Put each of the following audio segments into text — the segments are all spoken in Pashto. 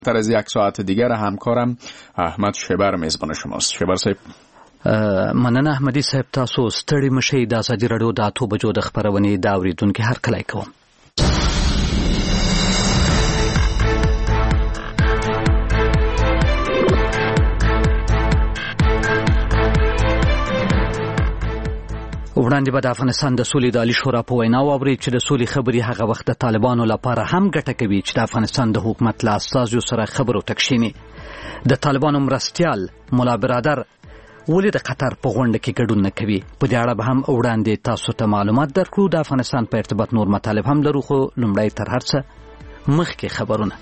تر از یک ساعت دیگر همکارم احمد شبر میزبان شماست. شبر صاحب. مننه احمدی صاحب، تاسو ستړي مشئ. د ازادي راډیو د 8 بجو د خبرونې د اوریدونکو هرکلی کوم. وړاندې به د افغانستان د سولې د عالي شورا په وینا واورئ چې د سولې خبرې هغه وخت د طالبانو لپاره هم ګټه کوي چې د افغانستان د حکومت له استازو سره خبرو ته کښیني. د طالبانو مرستیال مولا برادر ولې د قطر په غونډه کې ګډون نه کوي؟ په دې اړه به هم وړاندې تاسو ته معلومات درکړو. د افغانستان په ارتباط نور مطالب هم لرو، خو لومړی تر هر څه مخکې خبرونه.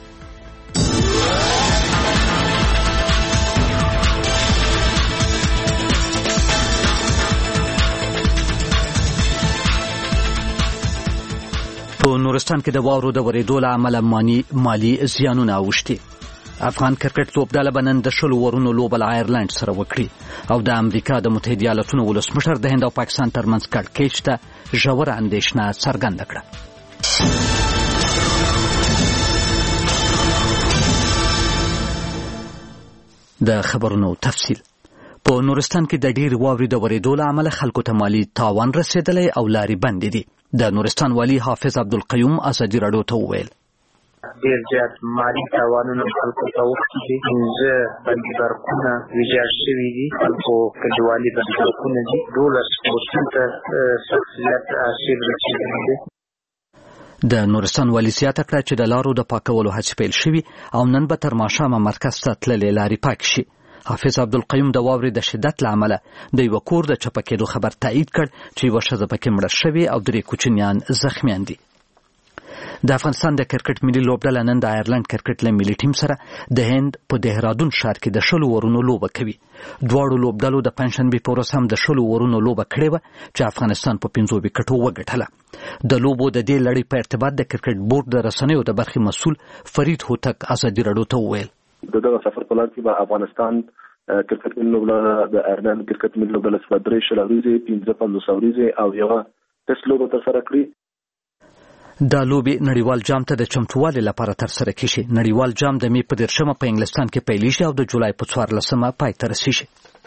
په نورستان کې د واورو د ورېدو له امله مالي زیانونه اوښتي. افغان کرکټ لوبډله به نن د 10 ورونو لوبه له آیرلند سره وکړي او د امریکا د متحده ایالاتونو ولسمشر د هند او پاکستان ترمنځ کړکېچ ته ژوره اندېښنه څرګنده کړه. د خبرونو تفصیل. په نورستان کې د ډېر واورې د ورېدو له امله خلکو ته مالي تاوان رسېدلی او لارې بندې دي. د نورستان والی حافظ عبدالقیوم ازادي راډیو ته وویل ډېر زیات مالي تاوانونه خلکو ته اوښتي دي. 15 بندي برقونه ویجاړ شوي دي. خلکو کډوالي بندي برقونه دي. 12 پوستونو ته سخت زیات آسیب رسېدلی دی. د نورستان والي زیاته کړه چې د لارو د پاکولو هڅې پیل شوي او نن به تر ماښامه مرکز ته تللې لارې پاک شي. حافظ عبدالقیوم د واورې د شدت له امله د یوه کور د چپه کېدو خبر تایید کړ چې یوه ښځه پکې مړه شوې او 3 کوچنیان زخمیان دي. د افغانستان د کرکټ ملي لوبډله نن د آیرلند کرکټ له ملي ټیم سره د هند په دهرادون ښار کې د 10 ورونو لوبه کوي. دواړو لوبډلو د پنجشنبې په ورځ هم د 10 ورونو لوبه کړې وه چې افغانستان په 5 وکټو وګټله. د لوبو د دې لړۍ په ارتباط د کرکټ بورډ د رسنیو د برخې مسؤل فرید هوتک ازادي راډیو ته وویل دغه سفر په لار کې به افغانستان کرکټ ملي لوبډله د آیرلند کرکټ ملي لوبډله سره 3 شلوريزې 15 ورځې او یو ټیسټ لوبه ترسره کړي. دا لوبې نړیوال جام ته د چمتووالي لپاره ترسره کیږي. نړیوال جام د می په 10 په انګلستان کې پیلیږي او د جولای په 14 پای ته رسیږي.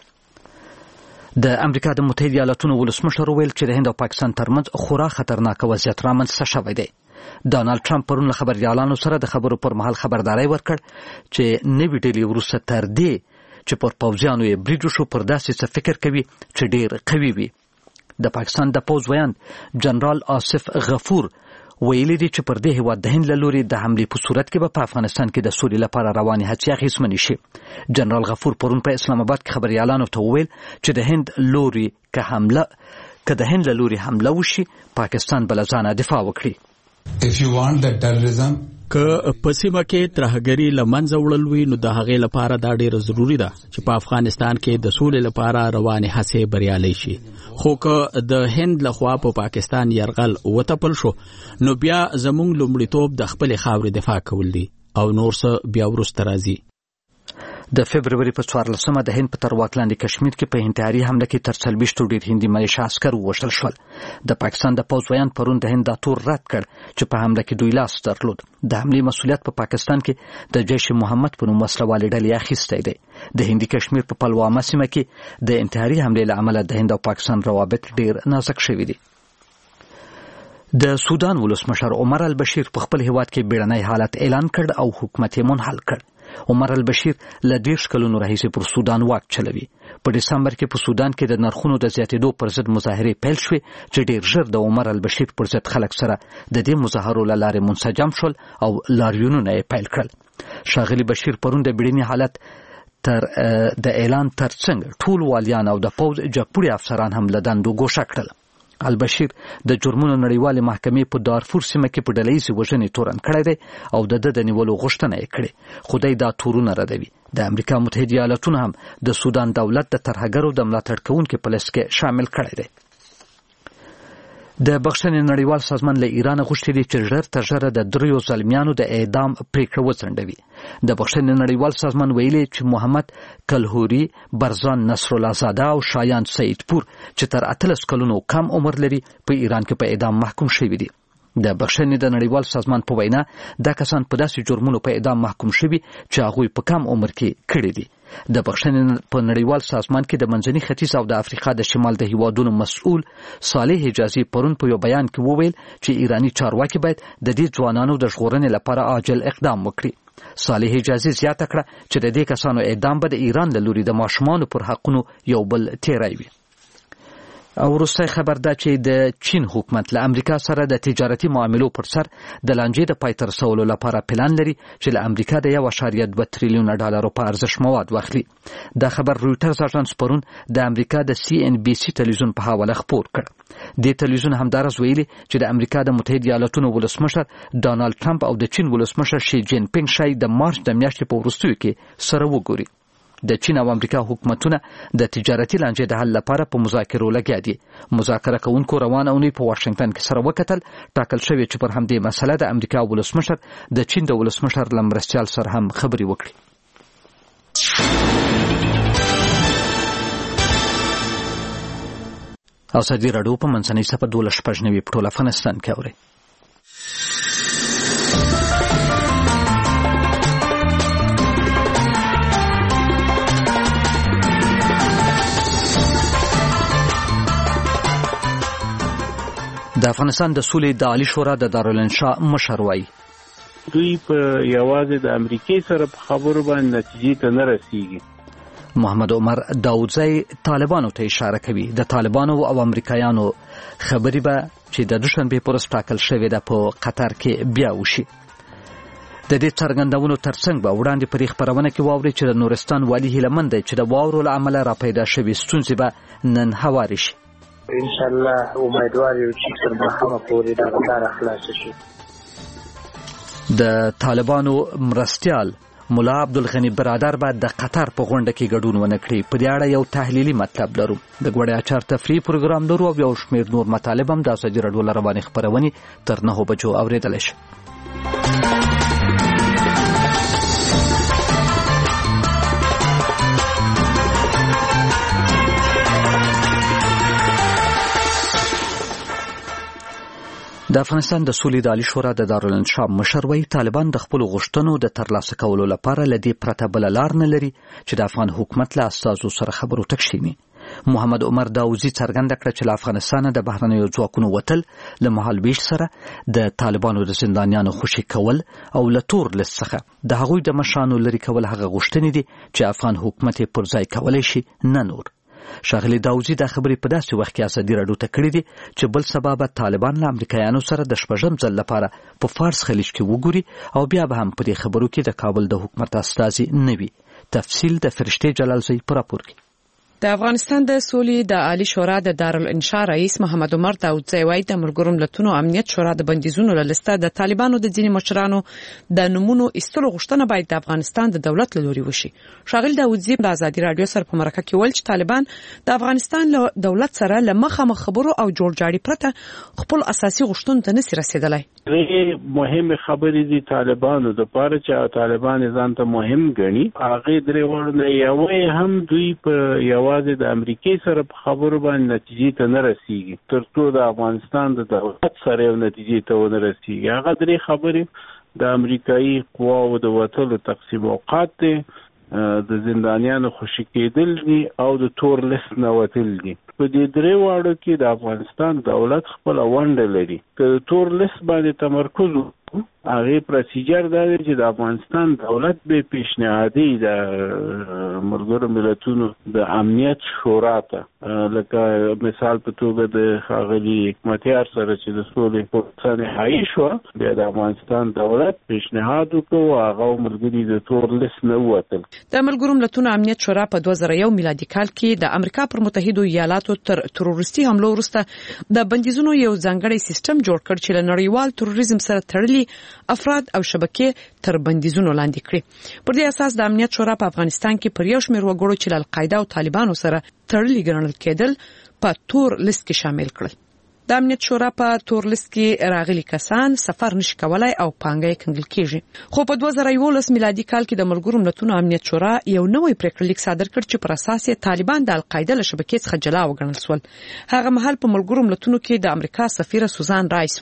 د امریکا د متحده ایالاتونو ولسمشر ویل چې د هند او پاکستان ترمنځ خورا خطرناک وضعیت رامنځته شوی دی. ډانلډ ټرمپ پرون له خبريالانو سره د خبرو پر مهال خبرداري ورکړ چې نوې ډلې وروسته تر دې چې پر پوځیانو یې برید وشو پر داسې څه فکر کوي چې ډېر قوي وي. د پاکستان د پوځ ویاند جنرال آصف غفور ویلي دي چې پر دې هیواد د هند له لوري د حملې په صورت کې به په افغانستان کې د سولې لپاره روانې هڅې اخیستمنې شي. جنرال غفور پرون په اسلام آباد کې خبريالانو ته وویل چې د هند له لوري حمله وشي پاکستان بل ځانه دفاع وکړي. که په سیمه کې ترهګري له منځه وړل وي نو د هغې لپاره دا ډېره ضروري ده چې په افغانستان کې د سولې لپاره روانې هڅې بریالۍ شي. خو که د هند لخوا په پاکستان یرغل وتپل شو نو بیا زموږ لومړیتوب د خپلې خاورې دفاع کول دي او نور څه بیا وروسته راځي. د فبرवरी په 14 د هند په تر واک لاندې کشمیر کې په انتحاري حمله کې تر 40 ډیر هندي ملیشیا عسکر ووژل شول. د پاکستان د پوځ ویاند پرون د هند دا تور رد کړ چې په حمله کې دوی لاس درلود. د حملې مسؤلیت په پاکستان کې د جیش محمد په نوم وسلوالې ډلې اخیستی دی. د هندي کشمیر په پلوامه سیمه کې د انتحاري حملې له امله د هند او پاکستان روابط ډیر نازک شوي دي. د سودان ولسمشر عمر البشیر په خپل هیواد کې بیړنی حالت اعلان کړ او حکومت یې منحل کړ. عمر البشیر له 10 کلونو راهیسې پر سودان واک چلوي. په دسمبر کې په سودان کې د نرخونو د زیاتېدو پر ضد مظاهرې پیل شوې چې ډېر ژر د عمر البشیر پر ضد خلک سره د دې مظاهرو له لارې منسجم شول او لاریونونه یې پیل کړل. ښاغلي بشیر پرون د بیړني حالت د اعلان ترڅنګ ټول والیان او د پوځ جګپوړي افسران هم له دندو ګوښه کړل. البشیر د جرمونو نړیوالې محکمې په دارفور سیمه کې په ډلهییزې وژنې تورن کړی دی او د نیولو غوښتنه یې کړې، خو دی دا تورونه ردوي. د امریکا متحده ایالاتونه هم د سودان دولت د ترهګرو د ملاتړ کوونکي په لست کې شامل کړی دی. د بخښنې نړیوال سازمان له ایران غوښتي دي چې ژر تر ژره د 3 ظالمیانو د اعدام پریکړه وځنډوي. د بخښنې نړیوال سازمان ویلي چې محمد کلهوري، برزان نصرالله زاده او شایان سعید پور چې تر 18 کلونو کم عمر لري په ایران کې په اعدام محکوم شوي دي. د بخښنې د نړیوال سازمان په وینا دا کسان په داسې جرمونو په اعدام محکوم شوي چې هغوی په کم عمر کې کړي دي. د بخښنې په نړیوال سازمان کې د منځني ختیځ او د افریقا د شمال د هیوادونو مسؤل صالح حجازي پرون په یو بیان کې وویل چې ایرانی چارواکي باید د دې ځوانانو د ژغورنې لپاره عاجل اقدام وکړي. صالح حجازي زیاته کړه چې د دې کسانو اعدام به د ایران له لوري د ماشومانو پر حقونو یو بل تیری وي. او وروستی خبر دا چې د چین حکومت له امریکا سره د تجارتي معاملو پر سر د لانجې د پای ته رسولو لپاره پلان لري چې له امریکا د 1.2 تریلیون ډالرو په ارزښت مواد واخلي. دا خبر رویټرز اژانس پرون د امریکا د CNBC تلویزیون په حواله خپور کړ. د تلویزیون همدارس ویلي چې د امریکا د متحده ایالاتونو ولسمشر ډانالډ ټرمپ او د چین ولسمشر شي جین پینګ شای د مارچ د میاشتې په وروستیو کې سره وګوري. د چین او امریکا حکومتونه د تجارتي لانجې د حل لپاره په مذاکرو لګیا دي. مذاکره کوونکو روانه اونۍ په واشنگټن کې سره وکتل. ټاکل شوی چې پر همدې مسله د امریکا ولسمشر د چین د ولسمشر له مرستیال سره هم خبرې وکړي. او سعودي راډیو په منځنۍ صفحه 12 په ټول افغانستان کې اوري. د افغانستان د سولې د عالی شورا د دارالانشا مشر وایي دوی په یوازې د امریکای سره په خبرو باندې نتیجې ته نه رسیږي. محمد عمر داودزی طالبانو ته اشاره کوي. د طالبانو او امریکایانو خبرې به چې د دوشنبه پر ورځ ټاکل شوې ده په قطر کې بیا وشي. د دې څرګندونو ترڅنګ به وړاندې پرې خبرونه کې واوري چې د نورستان والي هیلمن دی چې د واورو له امله را پیدا شوې ستونزې به نن هواري شي. ان شاء الله امیدوار یو چې تر مخه پورې دا کار خلاص شي. د طالبانو مرستیال مولا عبدالغنی برادر به د قطر په غونډه کې ګډون ونه کړي. په دې اړه یو تحلیلي مطلب لرو. د غوړې اچار تفریح پروګرام لرو او یو شمېر نور مطالب هم د ازادي راډیو له روانې خپرونې تر 9 بجو اورېدلی شي. د افغانستان د سولې د عالی شورا د دارالانشا مشر وایي طالبان د خپل غوښتنو د ترلاسه کولو لپاره له دې پرته بله لار نه لري چې د افغان حکومت له استازو سره خبرو تکشیني. محمد عمر داوزی څرګنده کړه چې له افغانستانه د بهرنیو ځواکونو وتل له مهالویش سره د طالبانو د زندانیانو خوشي کول او له تور لیست څخه د هغوی د مشرانو لرې کول هغه غوښتنې دي چې افغان حکومت پر ځای کولی شي نه نور. ښاغلي داوزي دا خبرې په داسې وخت کې ازادي راډیو ته کړې دي چې بل سبا به طالبان له امریکایانو سره د شپږم ځل لپاره په فارس خلیج کې وګوري او بیا به هم په دې خبرو کې د کابل د حکومت استازي نه وي. تفصیل د فرشتې جلالزی په راپور کې. د افغانستان د سولې د عالی شورا د دارالانشا رئیس محمد عمر داودزی وایي د ملګرو ملتونو امنیت شورا د بندیزونو له لسته د طالبانو د ځینې مشرانو د نومونو ایستلو غوښتنه باید د افغانستان د دولت له لوري وشي. ښاغلي داودزی د ازادي راډیو سره په مرکه کې ویل چې طالبان د افغانستان له دولت سره له مخامخ خبرو او جوړجاړي پرته خپل اساسي غوښتنو ته نشي رسیدلی. مهمه خبرې دي طالبانو د پاره چې طالبان ځان ته مهم ګڼي. هغه درې ورنه یوې هم دوی په یوازې د امریکای سره په خبرو باندې نتیجې ته نه رسیږي ترڅو د افغانستان د دولت سره یو نتیجې ته ونه رسیږي. هغه درې خبرې د امریکایي قواو د وټلو تقسیم اوقات دي، د زندانیانو خوشي کېدل دي او د تور لیست نه وتل دي. په دې درې واړو کې د افغانستان دولت خپل ونډه لري. که د تور لیست باندې تمرکز هغه پروسیجر دا دی چې د افغانستان دولت به پیشنهادي د ملګرو ملتونو د امنیت شورا ته لکه مثال په توګه د ښاغلي حکمتیار سره چې د سولې پروسه نهایي شوه، بیا د افغانستان دولت پیشنهاد وکړو هغه ملګري د تور لیست نه ووتل. د ملګرو ملتونو امنیت شورا په 2001 میلادي کال کې د امریکا پر متحدو ایالاتو تر تروریستي حملو وروسته د بندیزونو یو ځانګړی سیستم جوړ کړ چې له نړیوال تروریزم سره تړلي افراد او شبکې تر بندیزونو لاندې کړي. پر دې اساس د امنیت شورا په افغانستان کې پر یو شمېر وګړو چې له القاعده او طالبانو سره تړلي ګڼل کېدل په تور لیست کې شامل کړل. د امنیت شورا په تور لیست کې راغلي کسان سفر نشي کولای او پانګه کنګل کیږي. خو په 2011 میلادي کال کې د ملګرو ملتونو امنیت شورا یو نوې پریکړه لیک صادر کړ چې پر اساس طالبان د القاعده له شبکې څخه جلا وګڼل شول. هغه مهال په ملګرو ملتونو کې د امریکا سفیر سوزان رایس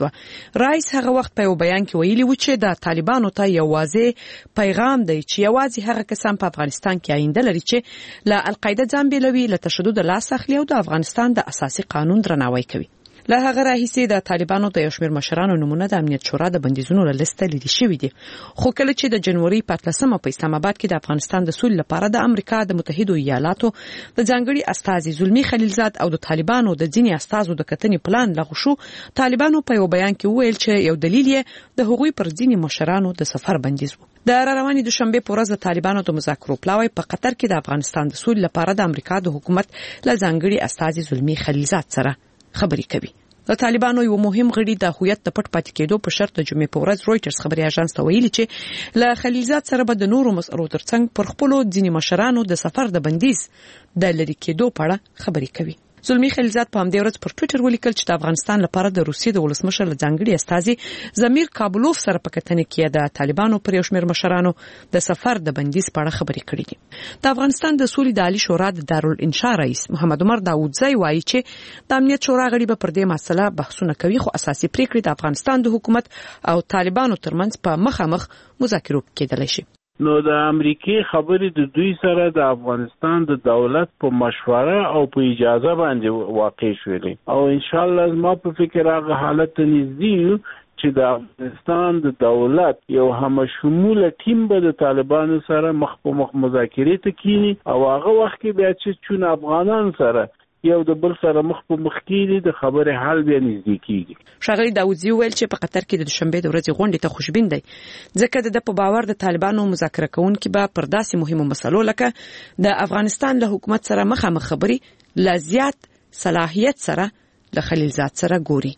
هغه وخت په یو بیان کې ویلي و چې د طالبانو ته یو واضح پیغام دی چې یوازې هغه کسان په افغانستان کې آینده لري چې له القاعده ځان بیلوي، له تشدد لاس اخلي او د افغانستان د اساسي قانون درناوی کوي. له هغه راهیسې د طالبانو د یو شمېر مشرانو نمونه د امنیت شورا د بندیزونو له لیسته لیدل شوی دي. خو کله چې د جنوري 15 په اسلام آباد کې د افغانستان د سولې لپاره د امریکا د متحده ایالاتو د ځانګړي استازي زلمی خلیلزاد او د طالبانو د ځینی استازو د کتنې پلان لغوه شو، طالبانو په یو بیان کې ویل چې یو دلیل یې د هغوی پر ځینی مشرانو د سفر بندیز و. د رواني دوشنبه په ورځ د طالبانو د مذاکرو پلاوی په قطر کې د افغانستان د سولې لپاره د امریکا د حکومت له ځانګړي استازي زلمی خلیلزاد سره خبرې کوي. د طالبانو یو مهم غړي د هویت د پټ پاتې کېدو په شرط د جمعې په ورځ رويټرز خبري اژانس ته ویلي چې له خلیلزاد سره به د نورو مسؤلو ترڅنګ پر خپل ځینی مشرانو د سفر د بندیز د لری کېدو په اړه خبرې کوي. زلمی خلیلزاد په همدې ورځ پر ټوئیټر ولیکل چې د افغانستان لپاره د روسیې د ولسمشر ځانګړي استازي زمیر کابلوف سره په کتنې کې د طالبانو پر یو شمېر مشرانو د سفر د بندیز په اړه خبرې کړې دي. د افغانستان د سولې د عالی شورا د دارالانشا رئیس محمد عمر داودزی وایي چې د امنیت شورا غړي به پر دې مسله بحثونه کوي، خو اساسي پریکړې د افغانستان د حکومت او طالبانو ترمنځ په مخامخ مذاکرو کېدلی شي. نو د امریکای خبرې د دوی سره د افغانستان د دولت په مشوره او په اجازه باندې واقع شولې او ان شاء الله ما په فکر هغه حالت نږدې چې د افغانستان د دولت یو همشموله ټیم به د طالبانو سره مخ په مخ مذاکرې ته کینی او هغه وخت کې بیا چې چون افغانان سره یو د بل سره مخ په مخ کېږي د خبرې حل بیا نږدې کېږي. ښاغلي داودزي ویل چې په قطر کې د دوشنبه د ورځې غونډې ته خوشبین دی ځکه د په باور د طالبانو مذاکره کوونکي به پر داسې مهمو مسلو لکه د افغانستان له حکومت سره مخامخ خبري لا زیات صلاحیت سره له خلیلزاد سره ګوري.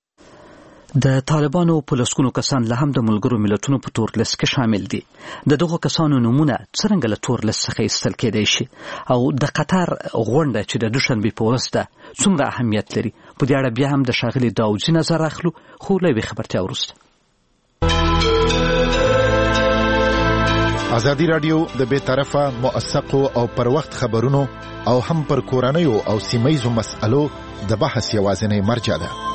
د طالبانو په لسګونو کسان له هم د ملګرو ملتونو په تور لیست کې شامل دي. د دغو کسانو نمونه څنګه له تور لیست څخه ایستل کېدای شي او د قطر غونډه چې د دوشنبه په ورځ ده څومره اهمیت لري؟ په دې اړه بیا هم د ښاغلي داودزي نظر اخلو، خو له یوې خبرتیا وروسته. ازادي رادیو د بې طرفه موثقو او پر وخت خبرونو او هم پر کورنیو او سیمه‌یزو مسألو د بحث یوازینی مرجع ده.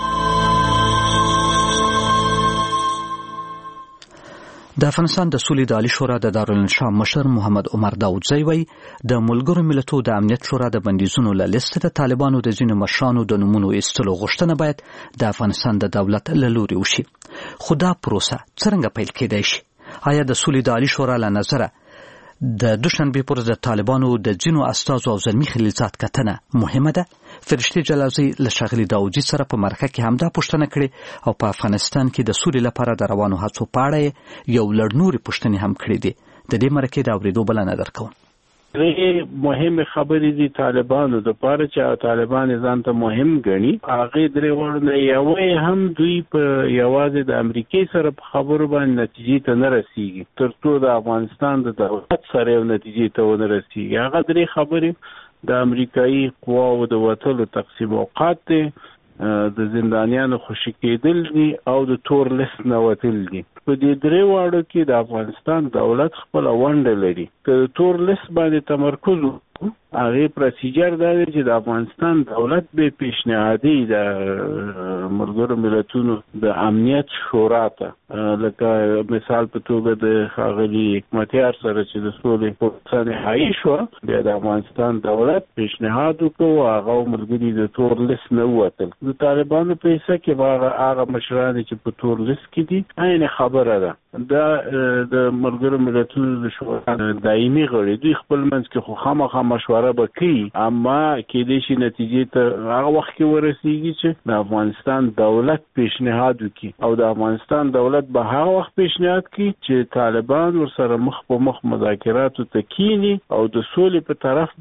د افغانستان د سولې د عالی شورا د دارالانشا مشر محمد عمر داودزی وایي د ملګرو ملتونو د امنیت شورا د بندیزونو له لیست د طالبانو د ځینو مشرانو د نومونو ایستلو غوښتنه باید د افغانستان د دولت له لوري وشي. خو دا پروسه څنګه پیل کېدای شي؟ آیا د سولې د عالی شورا له نظره د دوشنبه پر ورځ د طالبانو د ځینو استازو او زلمی خلیلزاد کتنه مهمه ده؟ فرشتي جلازي له ښاغلي داودزي سره په مرکه کې همدا پوښتنه کړې او په افغانستان کې د سولې لپاره د روانو هڅو په اړه یو لړ نورې پوښتنې هم کړې دي. د دې مرکې د اورېدو بلنه درکوم. مهمه خبرې دي طالبانو د پاره چې طالبان ځان ته مهم ګڼي. هغه درې ورنه یو هم دوی په یوازې د امریکای سره په خبرو باندې نتیجې ته نه رسیږي ترڅو د افغانستان د دولت سره یو نتیجې ته ونه رسیږي. هغه درې خبرې د امریکایي قواو د وټلو تقسیم اوقات دي، د زندانیانو خوشی کېدل دي او د تور لیست نه وتل دي. په دې درې واړو کې د افغانستان دولت خپل ونډه لري. که د تور لیست باندې تمرکز هغه پروسیجر دا دی چې د افغانستان دولت به پیشنهادي د ملګرو ملتونو د امنیت شورا ته لکه مثال په توګه د ښاغلي حکمتیار سره چې د سولې پروسه نهایي شوه، بیا د افغانستان دولت پیشنهاد وکړو هغه ملګري د تور لیست نه ووتل. د طالبانو په حصه کې هغه مشران چې په تور لیست کې دي عین خبره ده. دا د ملګرو ملتونو د شورا دایمي غړي دوی خپل منځ کې خو خامخا مشوره وکړي، اما کېدای شي نتیجې ته هغه وخت کې ورسیږي چې د افغانستان دولت پیشنهاد وکړي او د افغانستان دولت به هغه وخت پیشنهاد کړي چې طالبان ورسره مخ په مخ مذاکراتو ته کینی او د سولې په طرف باندې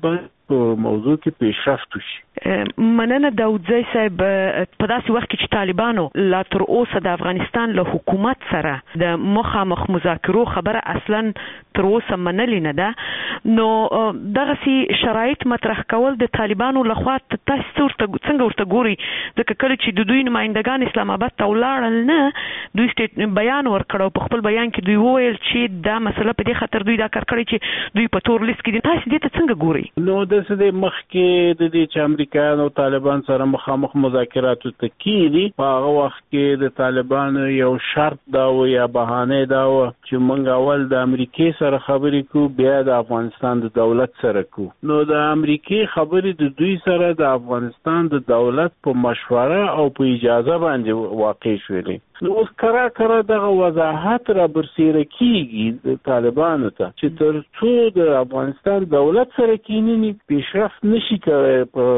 په موضوع کې پیشرفت وشي. مننه داودزی صاحب، په داسې وخت کې چې طالبانو لا تر اوسه د افغانستان له حکومت سره د مخامخ مذاکرو خبره اصلا تر اوسه منلې نه ده، نو دغه شرایط مطرح کول د طالبانو لخوا تاسو څنګه ورته ګوري؟ ځکه کله چې د دوی نمائندگان اسلام آباد ته ولاړل نه دوی بیان ورکړو، په خپل بیان کې دوی وویل چې دا مسله په دې خاطر دوی دا کار کړی چې دوی په تور لیست کې دي. تاسو دې ته څنګه ګوري؟ نو د څه مخکې د دې چې امریکایانو او طالبان سره مخامخ مذاکراتو ته کېږي، په هغه وخت کې د طالبانو یو شرط دا و یا بهانه دا و چې موږ اول د امریکای سره خبرې کوو، بیا د افغانستان د دولت سره کوو. نو د امریکای خبرې د دوی سره د افغانستان د دولت په مشوره او په اجازه باندې واقع شولې. نو اوس کرا دغه وضاحت را برسیره کیږي د طالبانو ته چې تر څو د افغانستان دولت سره کینی پیشرفت نشي کوي په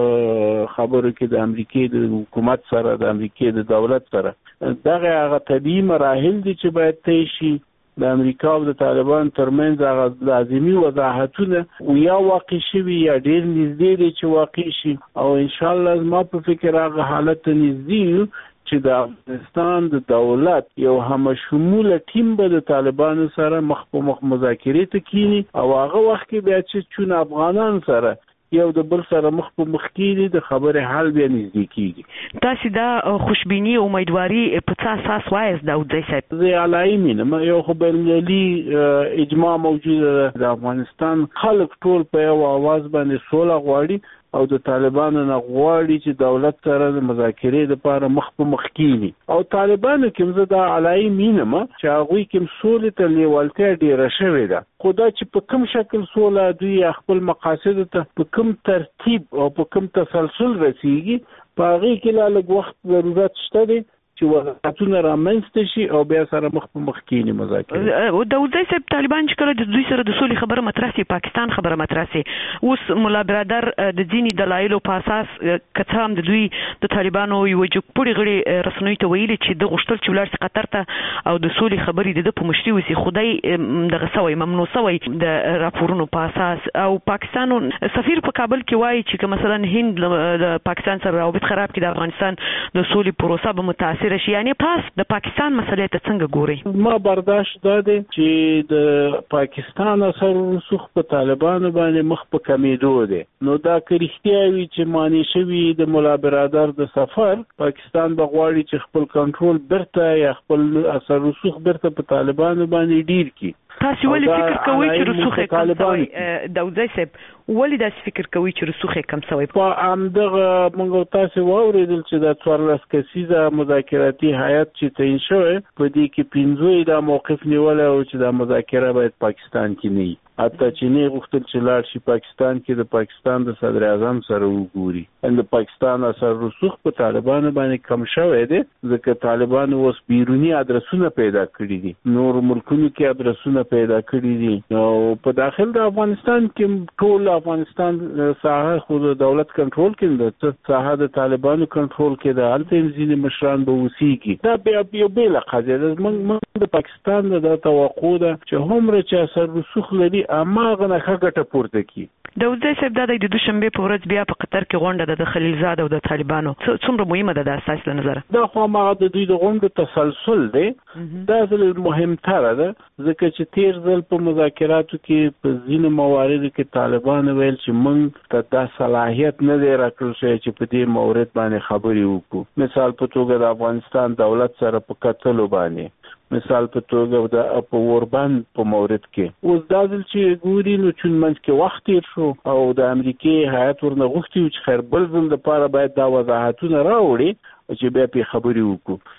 خبرو کې د امریکای د حکومت سره د امریکای د دولت سره. دغه هغه طبیعي مراحل دي چې باید طی شي. د امریکا او د طالبان ترمنځ هغه لازمي وضاحتونه یا واقع شوي یا ډېر نږدې دي چې واقع شي، او ان شاء الله زما په فکر هغه حالت ته نږدې چې د افغانستان د دولت یو همشموله ټیم به د طالبانو سره مخ په مخ مذاکرې ته کینی، او هغه وخت کې بیا چې چون افغانان سره یو د بل سره مخ په مخ کېږي د خبرې حل بیا نږدې کېږي. تاسو دا خوشبیني او امیدواري په څه اساس وایاست داودزی صاحب؟ زه علایي مینه یو خو بین‌المللي اجماع موجوده ده، د افغانستان خلک ټول په یو اواز باندې سوله غواړي او د طالبانو نه غواړي چې دولت سره د مذاکرې لپاره مخ په مخ کېږي. او طالبانو کې زه دا علایي مینم چې هغوی کې سولې ته لیوالتیا ډېره شوې ده، خو دا چې په کوم شکل سوله دوی خپل مقاصد ته په کوم ترتیب او په کوم تسلسل رسیږي، په هغې کې لا لږ وخت ضرورت شته دی چې وضاحتونه رامنځته شي او بیا سره مخ په مخ کېني مذاکرې. داودزی صاحب، طالبان چې کله د دوی سره د سولې خبره مطرح سي، پاکستان خبره مطرح سي، اوس ملا برادر د ځینې دلایلو په اساس که څه هم د دوی د طالبانو یو جګپوړي غړي رسنیو ته ویلي چې د غوښتل چې ولاړ سي قطر ته او د سولې خبرې د په مشري وسی، خدای دغه سوی ممنوع سوی د راپورونو په اساس. او پاکستان سفیر په کابل کې وایي چې مثلا هند د پاکستان سره روابط خراب کړي، د افغانستان د سولې پروسه به متاثر شي. یعنی پاس د پاکستان مسلې ته څنګه ګوري؟ ما برداشت داده چې د پاکستان اثر رسوخ په طالبانو باندې مخ په کمیدو دی. نو دا که رښتیا وي چې معنی شوي د ملا برادر د سفر، پاکستان به غواړي چې خپل کنټرول برته یا خپل اثر رسوخ برته په طالبانو باندې ډیر کړي. تاسو ولې فکر کوئ چې رسوخ کم شوی؟ داودزی صاحب ولې داسې فکر کوئ چې رسوخ کم شوی؟ په همدغه موږ تاسو واورېدل چې د 14 کسیزه مذاکراتي هیئت چې تعیین شوی، په دې کې 15 دا موقف نیولی او چې دا مذاکره باید پاکستان کې نه وي. حتی چې نه غوښتل چې لاړ شي پاکستان کې د پاکستان د صدر اعظم سره وګوري. د پاکستان اثر رسوخ په طالبانو باندې کم شوی دی، ځکه طالبانو اوس بیروني ادرسونه پیدا کړي دي، نور ملکونو کې ادرسونه پیدا کړي دي، او په داخل د افغانستان کې ټول افغانستان ساحه خو د دولت کنټرول کې ده، ساحه د طالبانو کنټرول کې ده، هلته ځینې مشران به اوسېږي. دا بیا یو بېله قضیه ده. موږ د پاکستان د توقع ده چې هومره چې اثر رسوخ لري اماغه نه ښه ګټه پورته کړي. داودزی صاحب، دا د دوشنبه په ورځ بیا په قطر کې غونډه ده د خلیلزاد او د طالبانو، څومره مهمه ده د اساس له نظر؟ دا خو هغه د دوی د غونډو تسلسل دی، دا ځل مهمتره ده، ځکه چې تیر ځل په مذاکراتو کې په ځینو مواردو کې طالبان ویل چې موږ ته دا صلاحیت نه دی راکړل شوی چې په دې مورد باندې خبرې وکړو. مثال په توګه د افغانستان دولت سره په کتلو باندې، مثال په توګه د په اوربند په مورد کې. اوس دا ځل چې ګوري نو چون منځ کې وخت تیر شو او د امریکای هیات ورنه غوښتي چې خیر بل ځل لپاره باید دا وضاحتونه راوړي چې بیا په خبرې وکړو.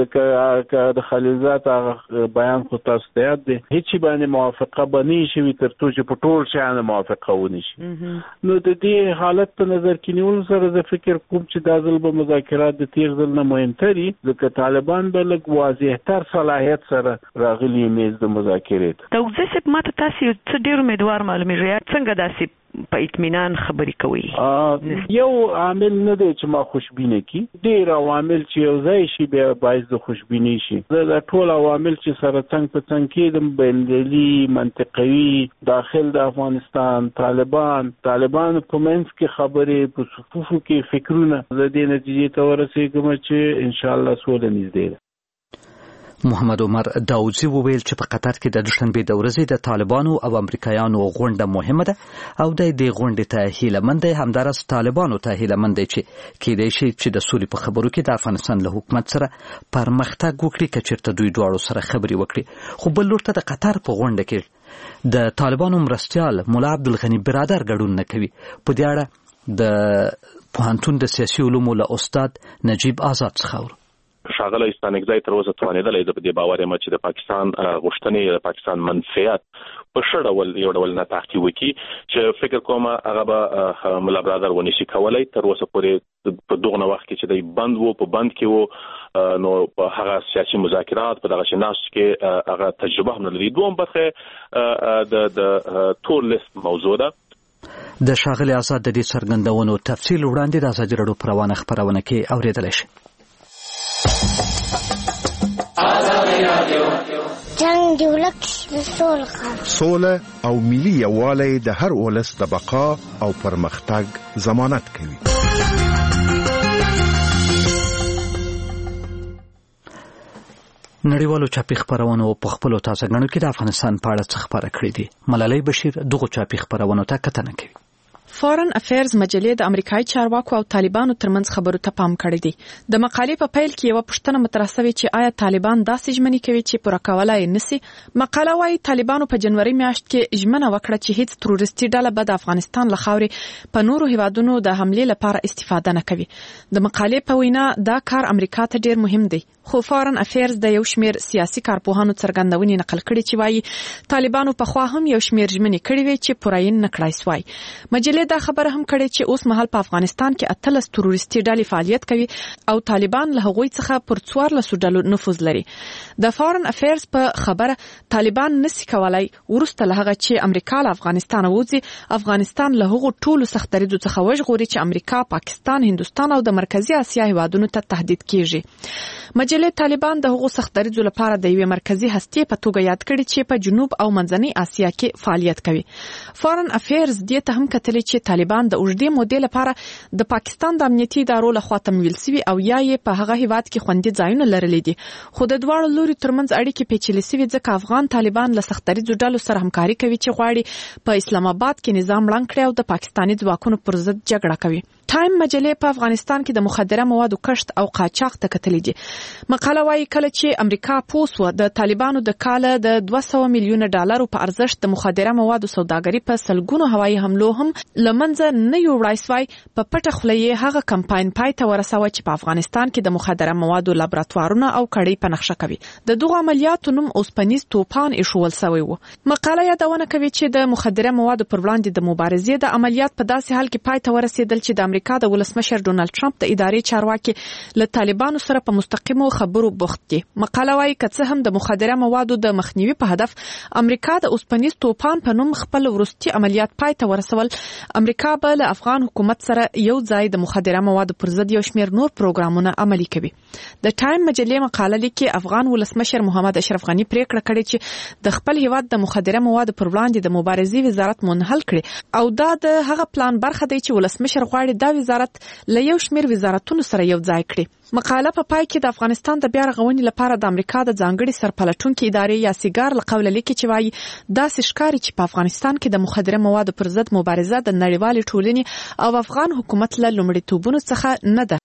ځکه د خلیلزاد بیان خو تاسو ته یاد دی، هیڅ باندې موافقه بنې شوی تر څو چې په ټول شیانو موافقه ونی شي. نو د دې حالت په نظر کې نیول سره زه فکر کوم چې دا ځل به مذاکرات د تیر ځل نه مهمتري، ځکه طالبان به لږ واضحتر صلاحیت سره راغلي میز د مذاکرات. داودزی صاحب، ماته تاسو څه ډېر امیدوار معلومیږي، څنګه داسې په اطمینان خبرې کوي؟ یو عامل نه دی چې ما خوشبینه کی، ډیر عوامل چې یو ځای شي بیا باعث د خوشبینی شي. دا ټول عوامل چې سره څنګ په څنګ کېدم، بین‌المللي، منطقوي، داخل د افغانستان، طالبان په منځ کې خبرې، په صفوفو کې فکرونه، د دې نتیجې ته ورسېږم چې انشاءالله سوله نږدې ده. محمد عمر داودزي وویل چې په قطر کې د دوشنبه د ورځې د طالبانو او امریکایانو غونډه مهمه ده او د دې غونډې ته هیلهمند دی، همدارس طالبانو ته هیلهمند دی چې کېدای شي چې د سولې په خبرو کې د افغانستان له حکومت سره پرمختګ وکړي که چېرته دوی دواړو سره خبرې وکړي. خو بل لور ته د قطر په غونډه کې د طالبانو مرستیال مولا عبدالغني برادر ګډون نه کوي. په دې اړه د پوهنتون د سیاسي علومو له استاد نجیب آزاد څخه ښاغلی ستانکزی تر اوسه توانېدلی د دې باور یم چې د پاکستان غوښتنې، د پاکستان منفعت په ښه ډول یو ډول نه تحقیق وکړي، چې فکر کوم هغه به ملا برادر ونشي کولی. تر اوسه پورې په دغه وخت کې چې دی بند وو، په بند کې وو، نو په هغه سیاسي مذاکرات په دغه شناس کې هغه تجربه هم نه لري. دوم برخه د تور لیست موضوع ده. د ښاغلي آزاد د دې څرګندونو تفصیل وړاندې د ازادي راډیو په روانه خپرونه کې اورېدلی شي. جنگ دی ولک سوله او ملي یووالی د هر ولس د بقا او پرمختګ ضمانت کوي. نړیوالو چاپي خپرونو په خپلو تازه ګڼو کې د افغانستان په اړه څه خپاره کړي دي. ملالۍ بشیر دغو چاپي خپرونو ته کتنه کوي. فارن افیرز مجلې د امریکایي چارواکو او طالبانو ترمنځ خبرو ته پام کړی دی. د مقالې په پیل کې یو پوښتنه مطرح شوې چې آیا طالبان داسې ژمنې کوي چې پوره کولای نشي؟ مقاله وايي طالبانو په جنوري میاشت کې ژمنه وکړه چې هیڅ تروریستي ډله به د افغانستان له خاورې په نورو هیوادونو د حملې لپاره استفاده نه کوي. د مقالې په وینا دا کار امریکا ته ډیر مهم دی. خو فارن افیرز د یو شمیر سیاسي کارپوهانو څرګندونې نقل کړي چې وايي طالبانو په خوا هم یو شمیر ژمنې کړې وي چې پوره یې نه کړای سوای. مجلې دا خبره هم کړې چې اوس مهال په افغانستان کې 18 تروریستي ډلې فعالیت کوي او طالبان له هغوی څخه پر 14 ډلو نفوذ لري. د فارن افیرز په خبره طالبان نشي کولای ورسته له هغه چې امریکا له افغانستان وځي افغانستان له هغو ټولو سخت دریځو څخه وژغوري چې امریکا، پاکستان، هندوستان او د مرکزی اسیا هیوادونو ته تهدید کیږي. مجلې طالبان د هغو سخت دریځو لپاره د یوې مرکزی هستې په توګه یاد کړي چې په جنوب او منځنۍ اسیا کې فعالیت کوي. فارن افیرز دې ته هم کتلي چې طالبان د اوږدې مودې لپاره د پاکستان د امنیتي ادارو لخوا تمویل شوي او یا یې په هغه هیواد کې خوندي ځایونه لرلي دي. خو د دواړو لوري ترمنځ اړیکې پیچلې شوي ځکه افغان طالبان له سخت دریځو ډلو سره همکاري کوي چې غواړي په اسلام آباد کې نظام ړنګ کړي او د پاکستاني ځواکونو پر ضد جګړه کوي. ټایم مجلې په افغانستان کې د مخدره موادو کشت او قاچاق ته کتلې دي. مقاله وايي کله چې امریکا پوسوه د طالبانو د کاله د 200 میلیونه ډالرو په ارزښت د مخدره موادو سوداګري په سلګونو هوایي حملو هم لمنځه نه یوړای سوای، په پټه خوله یې هغه کمپاین پای ته ورسوه چې په افغانستان کې د مخدره موادو لابراتوارونه او کړۍ په نقشه کوي. د دغو عملیاتو نوم اوسپنیز توپان ایښول سوی و. مقاله یادونه کوي چې د مخدره موادو پر وړاندې د مبارزې د عملیات په داسې حال کې پای ته ورسېدل چې د امریکا د ولسمشر ډونالد ټرمپ د ادارې چارواکي له طالبانو سره په مستقیمو خبرو بوخت دي. مقاله وايي که څه هم د مخدره موادو د مخنیوي په هدف امریکا د اوسپنیز توپان په نوم خپل وروستي عملیات پای ته ورسول، امریکا به له افغان حکومت سره یو ځای د مخدره موادو پر ضد یو شمیر نور پروګرامونه عملي کوي. د ټایم مجلې مقاله لیکي افغان ولسمشر محمد اشرف غني پریکړه کړې چې د خپل هیواد د مخدره موادو پر وړاندې د مبارزې وزارت منحل کړي او دا د هغه پلان برخه دی چې ولسمشر غواړي دا وزارت له یو شمیر وزارتونو سره یو ځای کړي. مقاله په پای کې د افغانستان د بیا رغونې لپاره د امریکا د ځانګړي سرپلټونکو ادارې یا سیګار له قوله لیکي چې وايي داسې ښکاري چې په افغانستان کې د مخدره موادو پر ضد مبارزه د نړیوالې ټولنې او افغان حکومت له لومړیتوبونو څخه نه ده.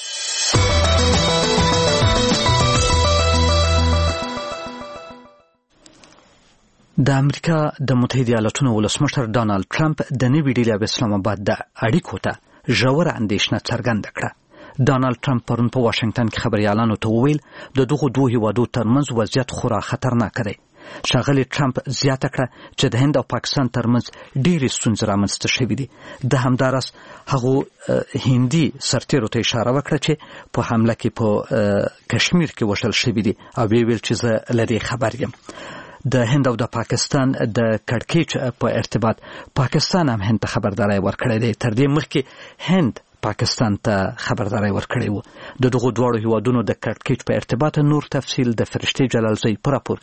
د امریکا د متحده ایالاتونو ولسمشر ډانلډ ټرمپ د نوې ډیلي او اسلام آباد د اړیکو ته ژوره اندېښنه څرګنده کړه. ډانلډ ټرمپ پرون په واشنگټن کې خبريالانو ته وویل د دغو دوه هیوادو ترمنځ وضعیت خورا خطرناک دی. ښاغلي ټرمپ زیاته کړه چې د هند او پاکستان ترمنځ ډېرې ستونزې رامنځته شوې دي. د همداراز هغو هندي سرتیرو ته اشاره وکړه چې په حمله کې په کشمیر کې وژل شوي دي او ویل چې زه له دې خبر یم. د هند او د پاکستان د کړکېچ په ارتباط پاکستان هم هند ته خبرداري ورکړې ده. تر دې مخکې هند پاکستان ته خبرداري ورکړې و. د دغو دواړو هیوادونو د کړکېچ په ارتباط نور تفصیل د فرشتي جلالزی په راپور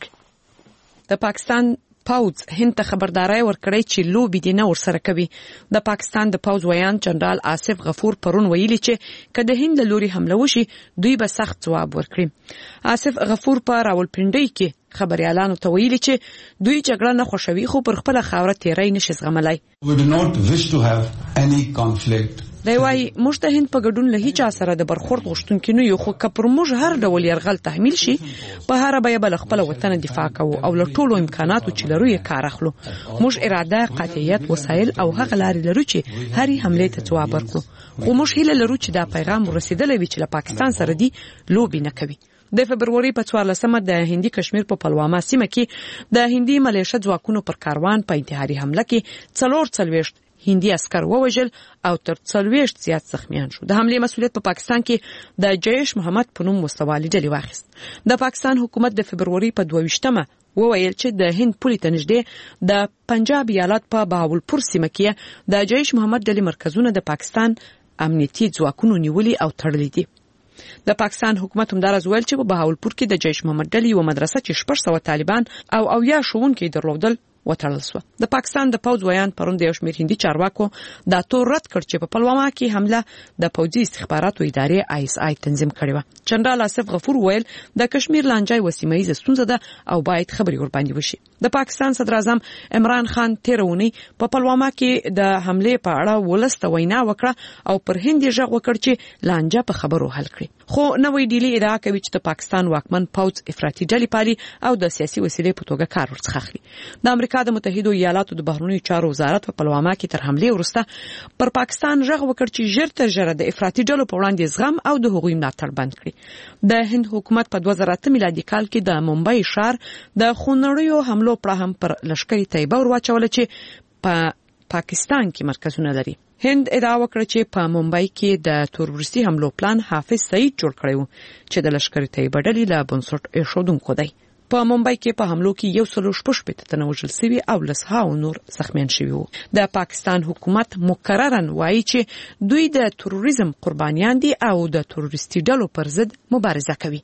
کې. د پاکستان پوز هند ته خبرداري ورکړې چې لوبي دي نه ورسره کوي. د پاکستان د پوز ویان جنرال آصف غفور پرون ویلي چې کله هند له لوري حمله وشي دوی به سخت ځواب ورکړي. آصف غفور په راولپنډي کې خبريالانو ته ویلي چې دوی جګړه نه خوښوي خو پر خپل خاوره تیری نشي زغملای. We do not wish to have any conflict. دی وايي موږ د هند په ګډون له هیڅ سره د برخورد غوښتونکو نه یو خو کپر موږ هر ډول يرغل تحمیل شي په هر به بل خپل وطن دفاع کوو او له ټولو امکاناتو چې لرو یې کار اخلو. موږ اراده قاطعیت وسایل او هغه لارې لرو چې هرې حمله ته ځواب ورکړو خو موږ هیله لرو چې دا پیغام ورسېدلی وي چې له پاکستان سره دی لوبي نه کوي. د فبرवरी په 14مه د هندي کشمیر په پلواما سیمه کې د هندي ملیشه ځواکونو پر کاروان په انتحاري حمله کې 44 هندي عسكر ووژل او تر 40 زیات زخمیان شو. د حمله مسؤلیت په پاکستان کې د جیش محمد په نوم مستوالي ډلې واخیست. د پاکستان حکومت د فبرवरी په 22مه وویل چې د هند پولي ته نږدې د پنجاب ایالت په بهاولپور سیمه کې د جیش محمد ډلې مرکزونه د پاکستان امنیتي ځواکونو نیولي او تړلي دي. د پاکستان حکومت همدارز ویل چې په بهاولپور کې د جیش محمد ډلې یو مدرسه چې 600 طالبان او 80 ښوونکي درلودل وټړل شو. د پاکستان د پوز ویان پرون د یو شمېر هندي چارواکو دا تور رد کړ چې په پلواما کې حمله د پوځي استخباراتو ادارې ISI تنظیم کړې و. جنرال آصف غفور ویل د کشمیر لانجای وسیمه‌ایزه ستونزه ده او باید خبري ورباندې وشي. د پاکستان صدر اعظم عمران خان تیرونی په پلواما کې د حمله په اړه ولسته وینا وکړه او پر هند یې ژغ وکړ چې لانجه په خبرو حل کړي. خو نوې ډیلی ادعا کوي چې د پاکستان واکمن پوز افراطي ډلې پالي او د سیاسي وسیلې په توګه کار ورڅخه اخلي. د امریکا د متحده ایالاتو د بهرنیو چارو وزارت په پلواما کې تر حمله وروسته پر پاکستان ژغ وکړ چې ژر تر ژره د افراطي ډلو په وړاندې زغم او د حقوقي ملاتړ بند کړي. د هند حکومت په 2008 میلادي کال کې د ممبئی ښار د خونړیو حملو پر هم پر لشکري طیبه ور واچول چې په پاکستان کې مرکزونه لري. هند ادعا وکړه چې په ممبئی کې د تروریستي حملو پلان حافظ سعید جوړ کړی و چې د لشکري طیبه ډلې له بنسټ ایښودونکو دی. په ممبئی کې په حملو کې 116 تنه وژل شوي او لسهاو نور زخمیان شوي وو. د پاکستان حکومت مکرراً وایي چې دوی د تروریزم قربانیان دي او د تروریستي ډلو پر ضد مبارزه کوي.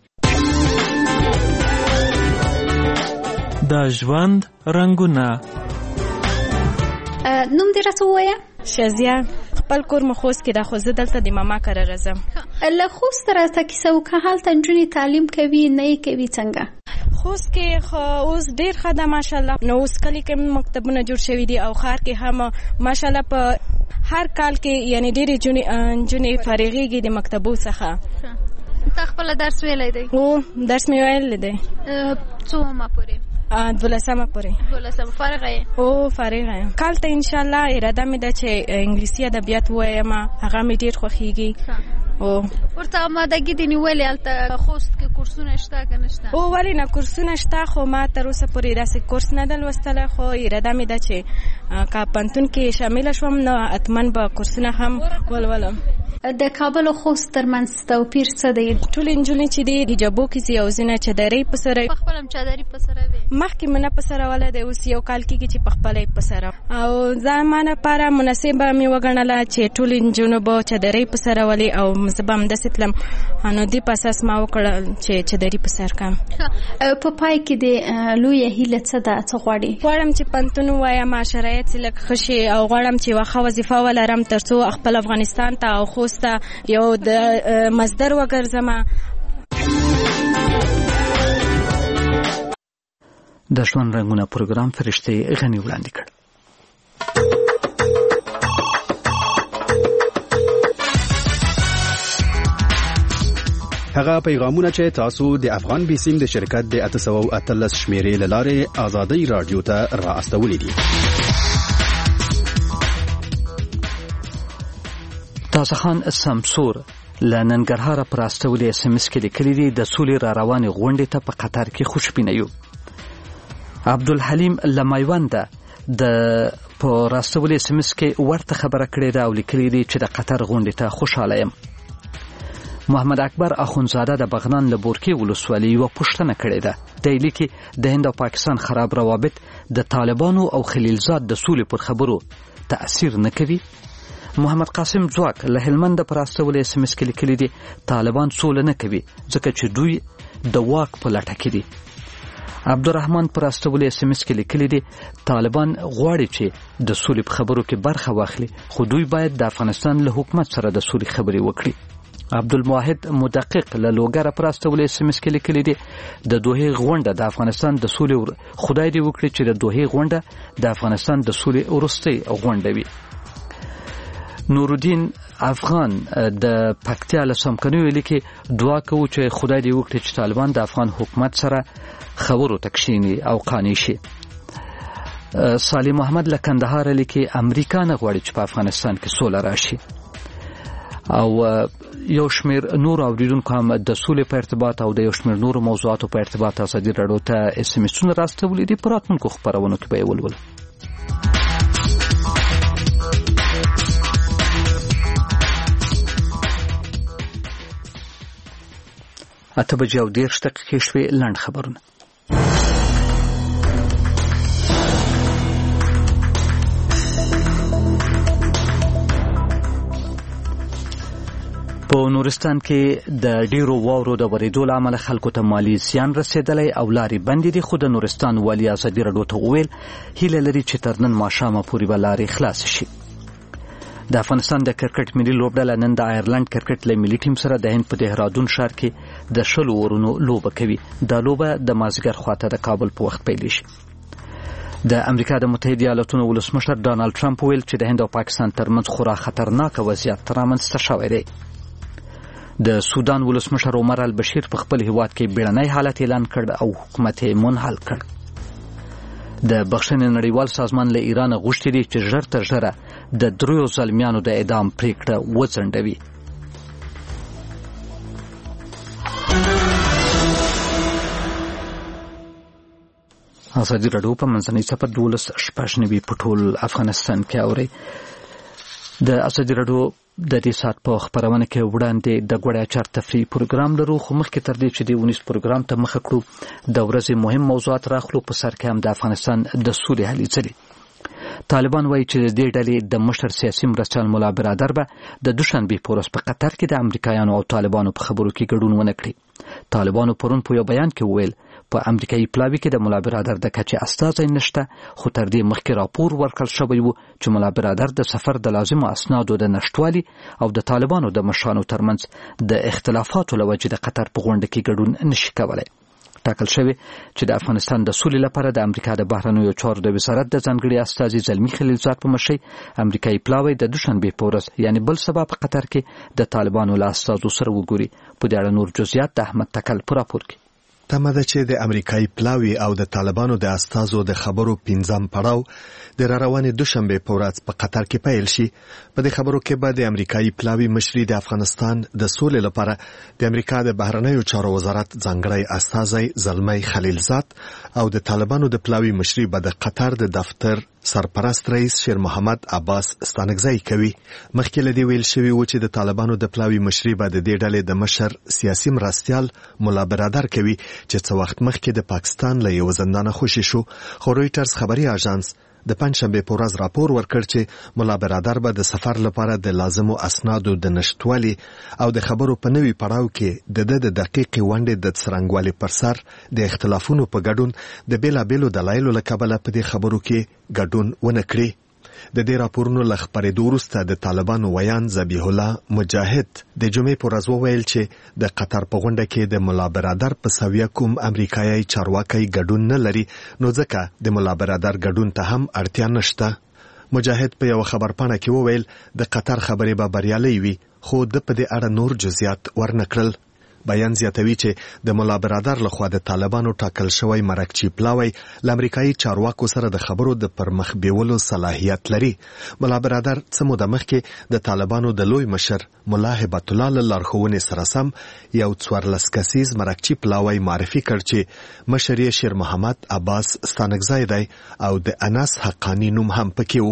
د ژوند رنگونه نوم دې راته ووایه. شازیه خپل کور مخوست کې د خوځه دلته د ماما کار راځم. له خوست راته کیسه وکړه هلته نجونې تعلیم کوي نه یې کوي څنګه؟ خوست کې اوس ډیر ښه ده ماشاءالله. نو اوس کلی کې مکتبونه جوړ شوي دي او ښار کې هم ماشاءالله په هر کال کې یعنی ډېرې نجونې فارغېږي د مکتبو څخه. تا خپل درس ویلی دی؟ او درس مې ویلی دی. څومره پورې؟ 12مه پورې. 12مه فارغه یې؟ او فارغه یم. کال ته انشاءالله اراده مې ده چې انګلیسي ادبیات ووایم. هغه مې ډېر خوښېږي. او ورته آمادګي دې نیولې هلته خوست کې کورسونه شته که نه شته؟ او ولې نه کورسونه شته خو ما تر اوسه پورې داسې کورس نه ده لوستلی خو اراده مې ده چې که پوهنتون کې شامله شوم نو حتما به کورسونه هم ولولم. د کابل او خوست ترمنځ توپیر څه دی؟ ټولې نجونې چې دي حجابو کې ځي او ځینې چادرۍ په سره په خپله هم چادري په سره وې؟ مخکې مې نه په سروله دی اوس یو کال کېږي چې په خپله یې په سره او زما لپاره مناسبه مې وګڼله چې ټولې نجونو به چادرۍ په سره ولي او زه به همداسې تلم. نو دې په اساس ما وکړل چې چادري په سر کړم. په پای کې د لویه هیله څه ده؟ څه غواړې؟ غواړم چې پوهنتون ووایم شرایط یې لږ ښه شي او غواړم چې یوه ښه وظیفه ولرم تر څو خپل افغانستان ته او خوست ته یو د مصدر وګرځم. د ژوند رنګونه پروګرام فرشتې غني وړاندې کړ. هغه پیغامونه چې تاسو د افغان بیسیم د شرکت د 813 شمیرې لاره آزادۍ رادیو ته را استولې دي. تاسو خان سمسور لننګرهار پر استولې SMS کې لیکلي دي د سولې را روانې غونډې ته په قطر کې خوشبینه یو. عبدالحلیم لمایوند د په راستولې SMS کې ورته خبره کړې ده او لیکلي دي چې د قطر غونډې ته خوشاله یم. محمد اکبر اخونزاده د بغنان له بورکې ولسوالۍ یوه پوښتنه کړې ده. دی لیکي د هند او پاکستان خراب روابط د طالبانو او خلیلزاد د سولې پر خبرو تأثیر نه کوي. محمد قاسم ځواک له هلمند پر استولې SMS کې لیکلي دي طالبان سوله نه کوي ځکه چې دوی د واک په لټه کې دي. عبدالرحمن پر استولې SMS کې لیکلي دي طالبان غواړي چې د سولې په خبرو کې برخه واخلي خو دوی باید د افغانستان له حکومت سره د سولې خبرې وکړي. عبدالواحد مدقق له لوګره پر استولې SMS کې لیکلي دي د دوحې غونډه د افغانستان د سولې خدای دې وکړي چې د دوحې غونډه د افغانستان د سولې وروستۍ غونډه وي. نورالدین افغان د پکتیا له سمکنیو لیکي دعا کوو چې خدای دې وکړي چې طالبان د افغان حکومت سره خبرو تکشینی او قانع شي. صالح محمد له کندهار لیکي امریکا نه غواړي چې په افغانستان کې سوله راشي. او یو شمیر نور اوریدونکو هم د سولې په ارتباط او د یو شمیر نور موضوعاتو په ارتباط ازادي راډیو ته SMS راستولي دي. په راتلونکو خبرونو کې به ولولو. اته بجې او 10 دقیقې شوې. لنډ خبرونه. په نورستان کې د ډیرو واورو د ورېدو له امله خلکو ته مالی زیان رسېدلی او لارې بندې دي خو د نورستان والي ازادي راډیو ته وویل هیله لري چې تر نن ماښامه پورې به لارې خلاصې شي. د افغانستان د کرکټ ملي لوبډله نن د آیرلند کرکټ له ملي ټیم سره د هند په دهرادون ښار کې د 20 اورونو لوبه کوي. دا لوبه د مازیګر خواته د کابل په وخت پیل شي. د امریکا د متحده ایالاتونو ولسمشر ډانلډ ټرمپ ویل چې د هند او پاکستان ترمنځ خورا خطرناک وضعیت رامنځته شوی دی. د سودان ولسمشر عمر البشیر په خپل هیواد کې بیړنی حالت اعلان کړ او حکومت یې منحل کړ. د بخښنې نړیوال سازمان له ایران غوښتي دي چې ژر تر ژره د 3 ظالمیانو د اعدام پریکړه وځنډوي. ازادي راډیو په منځنۍ صفحه 12 په ټول افغانستان کې اوري. د ازادي راډیو د دې سات په خبرونه کې وړاندې د ګوړیا چار تفریح پروګرام لرو خو مخکې تر دې چې د 19 پروګرام ته مخه کړو د ورځې مهم موضوعات راخلو. په سر کې هم د افغانستان د سولې هلې ځلې. طالبان وایي چې د دې ډلې د مشر سیاسي مرستیال مولا برادر به د دوشنبې په ورځ په قطر کې د امریکایانو او طالبانو په خبرو کې ګډون ونه کړي. طالبانو پرون په یو بیان کې وویل په امریکایي پلاوي کې د مولا برادر د کچې استازی نشته خو تر دې مخکې راپور ورکړل شوی و چې مولا برادر د سفر د لازمو اسنادو د نشټوالي او د طالبانو د مشرانو ترمنځ د اختلافاتو له وجې د قطر په غونډه کې ګډون نشي کولای. ټاکل شوی چې د افغانستان د سولې لپاره د امریکا د بهرنیو چارو د وزارت د ځانګړي استازي زلمی خلیلزاد په مشرۍ امریکایي پلاوی د دوشنبې په ورځ یعنی بل سبا په قطر کې د طالبانو له استازو سره وګوري. په دې اړه نور جزئیات د احمد تکل په راپور کې. تمه ده چې د امریکایي پلاوی او د طالبانو د استازو د خبرو 15م پړاو د روانې دوشنبه په ورځ په قطر کې پیل شي. په دې خبرو کې به د امریکایي پلاوی مشري د افغانستان د سولې لپاره د امریکا د بهرنیو چارو وزارت ځانګړی استازی زلمی خلیلزاد او د طالبانو د پلاوی مشري به د قطر د دفتر سرپرست رئیس شیر محمد عباس ستانکزی کوي. مخکې له دې ویل شوی و چې د طالبانو د پلاوی مشري به د دې ډلې د مشر سیاسي مرستیال مولا برادر کوي چې څو وخت مخکې د پاکستان له یو زندانه خوشی شو. خو رویټرز خبري اژانس د پنځشنبه په ورځ راپور ورکړ چې مولا برادر به د سفر لپاره د لازمو اسنادو د نشټوالي او د خبرو په نوي پړاو کې د دقیقې ونډې د څرنګوالي پر سر د اختلافونو په ګډون د بیلابېلو دلایلو له کبله په دې خبرو کې ګډون ونه کړي. د دې راپورونو له خبرېدو وروسته د طالبانو ویان ذبیح الله مجاهد د جمعې په ورځ وویل چې د قطر په غونډه کې د مولا برادر په سویه کوم امریکایي چارواکي ګډون نه لري نو ځکه د مولا برادر ګډون ته هم اړتیا نشته. مجاهد په یو خبرپاڼه کې وویل د قطر خبرې به بریالۍ وي خو د په دې اړه نور جزئیات ورنکړل. بیان زیاتوي چې د مولا برادر لخوا د طالبانو ټاکل شوی مرکچی پلاوی ل امریکایي چارواکو سره د خبرو د پرمخ بیولو صلاحیت لري. مولا برادر څه موده مخکې د طالبانو د لوی مشر مولا هبت الله لارښوونې سره سم یو 14 کسیز مرکچی پلاوی معرفي کړ چې مشر یې شیر محمد عباس ستانکزی دی او د انس حقانی نوم هم پکې و.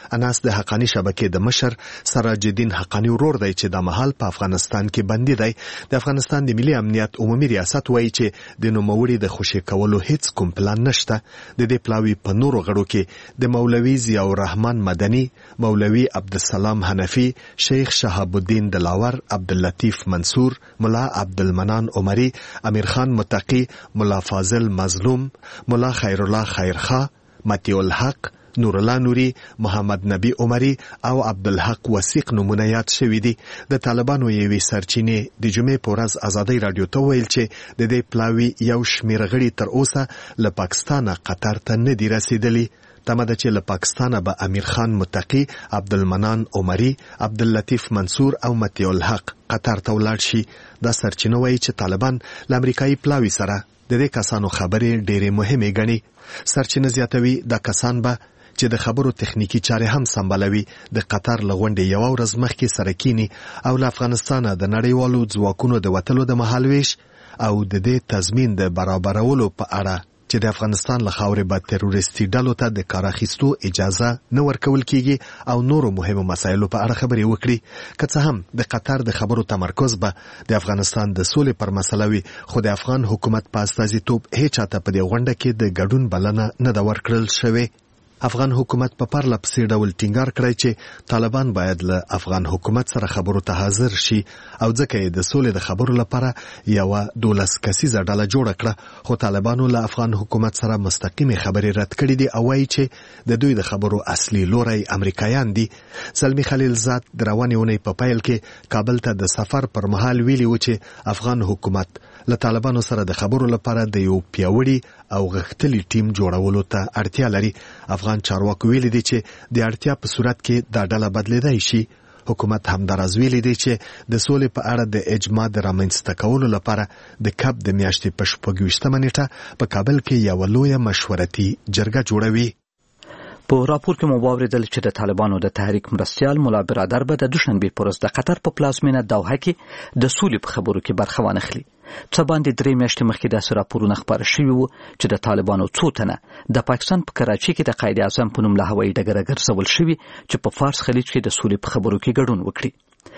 اناس د حقانی شبکې د مشر سراج الدین حقانی ورور دی چې د مهال په افغانستان کې بندي دی. د افغانستان د ملي امنیت عمومي ریاست وایي چې د نوموړي د خوشي کولو هیڅ کوم پلان نشته. د دې پلاوي په نورو غړو کې د مولوي ضیاء الرحمن مدني، مولوي عبدالسلام حنفي، شیخ شهاب الدین دلاور، عبداللطیف منصور، ملا عبدالمنان عمری، امیر خان متقی، ملا فاضل مظلوم، ملا خیر الله خیرخواه، مطیع الحق، نور الله نوري، محمد نبی عمری او عبدالحق وثیق نمونه یاد شوي دي. د طالبانو یوې سرچینې د جمعې په ورځ ازادۍ راډیو ته ویل چې د دې پلاوي یو شمېر غړي تر اوسه له پاکستانه قطر ته نه دي رسیدلي. تمه ده چې له پاکستانه به امیر خان متقی، عبدالمنان عمری، عبداللطیف منصور او مطیع الحق قطر ته ولاړ شي. دا سرچینه وایي چې طالبان له امریکایي پلاوي سره د دې کسانو خبرې ډېرې مهمې ګڼي. سرچینه زیاتوي دا کسان به چې د خبرو تخنیکی چارې هم سمبالوي د قطر له غونډې یوه ورځ مخکې سره کینی او له افغانستانه د نړیوالو ځواکونو د وتلو د مهالویش او د دې تضمین د برابرولو په اړه چې د افغانستان له خاورې به تروریستي ډلو ته د کار اخیستو اجازه نه ورکول کیږي او نورو مهمو مسایلو په اړه خبرې وکړي. که څه هم د قطر د خبرو تمرکز به د افغانستان د سولې پر مسله وي، خو د افغان حکومت په استازیتوب هیڅ چاته په دې غونډه کې د ګډون بلنه نه ده ورکړل شوې. افغان حکومت په پرله پسې ډول ټینګار کړی چې طالبان باید له افغان حکومت سره خبرو ته حاضر شي او ځکه یې د سولې د خبرو لپاره یوه 12 کسیزه ډله جوړه کړه. خو طالبانو له افغان حکومت سره مستقیمې خبرې رد کړې دي او وایي چې د دوی د خبرو اصلي لوری امریکایان دي. زلمی خلیلزاد د روانې اونۍ په پیل کې کابل ته د سفر پر مهال ویلي و چې افغان حکومت له طالبانو سره د خبرو لپاره د یو پیاوړي او غښتلي ټیم جوړولو ته اړتیا لري. افغان چارواکو ویلي دي چې د اړتیا په صورت کې دا ډله بدلیدای شي. حکومت همداراز ویلي دی چې د سولې په اړه د اجماع د رامنځته کولو لپاره د کب د میاشتې په 26مه نیټه په کابل کې یوه لویه مشورتي جرګه جوړوي. په راپور کې مو واورېدل چې د طالبانو د تحریک مرستیال ملا برادر به د دوشنبې په ورځ د قطر په پلازمینه دوحه کې د سولې په خبرو کې برخه وانخلي. څه باندې 3 میاشتې مخکې داسې راپورونه خپاره شوي وو چې د طالبانو څو تنه د پاکستان په کراچي کې د قائد اعظم په نوم له هوایي ډګره ګرځول شوي چې په فارس خلیج کې د سولې په خبرو کې ګډون وکړي.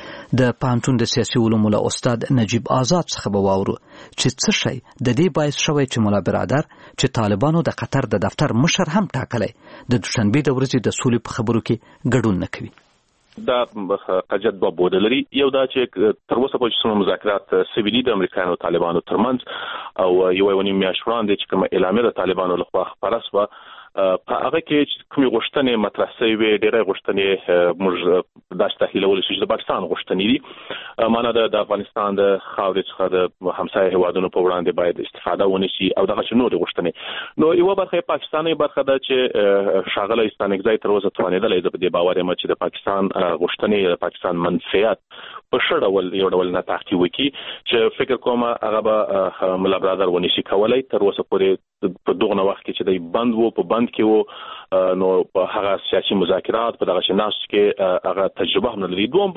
د پوهنتون د سیاسي علومو له استاد نجیب آزاد څخه به واورو چې څه شی د دې باعث شوی چې ملا برادر چې طالبانو د قطر د دفتر مشر هم ټاکلی د دوشنبې د ورځې د سولې په خبرو کې ګډون نه کوي. دا قجت دوه بوده لري. یو دا چې تر اوسه پورې څومره مذاکرات سوي د امریکایانو او طالبانو ترمنځ او یو ونیم میاشت وړاندې چې کوم اعلامیه د طالبانو لخوا خپاره شوه په هغه کې کومې غوښتنې مطرح شوې ډېرې غوښتنې موږ داسې تحلیلولی شو چې د پاکستان غوښتنې دي. معنا د افغانستان د خاورې څخه د همسایه هیوادونو په وړاندې باید استفاده ونشي او دغسې نورې غوښتنې. نو یوه برخه یې پاکستاني برخه ده چې ښاغلی ستانکزی تر اوسه توانېدلی زه په دې باور یم چې د پاکستان غوښتنې د پاکستان منفعت په ښه ډول یو ډول نه تحقیق وکړي چې فکر کوم هغه به ملا برادر ونشي کولی. تر اوسه پورې په دغه وخت کې چې دی بند وو په بند کې وو نو په هغه سیاسي مذاکرات په دغه شناس کې هغه تجربه هم لري. دوم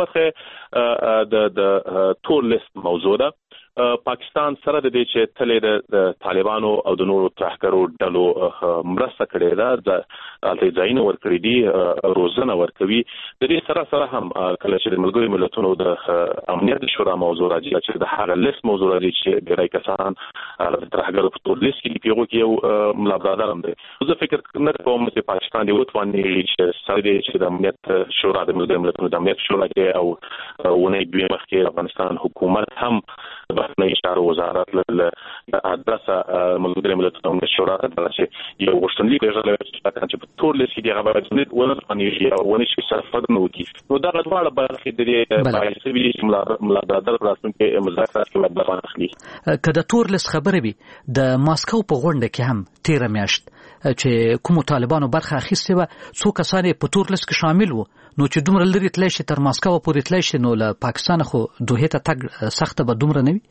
برخه د تور لیست موضوع ده. پاکستان سره د دې چې تلې د طالبانو او د نورو ترهګرو ډلو مرسته کړې ده، هلته ځایونه ورکړي دي، روزنه ورکوي. د دې سره سره هم کله چې د ملګرو ملتونو د امنیت شورا موضوع راځي چې د هغه لیست موضوع راځي چې ډېری کسان د ترهګرو په تور لیست کې دي، په هغو کې یو ملا برادر هم دی. زه فکر نه کوم چې پاکستان دې وتواني چې سره دی چې د امنیت شورا د ملګرو ملتونو د امنیت شورا کې او ونې دوی مخکې افغانستان حکومت هم بهرنۍ چارو وزارت له ادرسه ملګرو ملتونو د شورا ته چې یو غوښتنلیک راغلی چې په تور لیست کې هغه باید ونه شي صرف نه وکړي. نو دغه دواړه برخې د دې باعث وي چې ملا برادر په راتلونکي مذاکرات کې باید برخه واخلي. که د تور لیست خبره وي د ماسکو په غونډه کې هم 13 میاشت چې کوم طالبانو برخه اخیستې وه څو کسان په تور لیست کې شامل وو، نو چې دومره لري تللی شي تر ماسکو پورې تللی شي نو له پاکستان خو دوحې ته تګ سخته به دومره نه وي.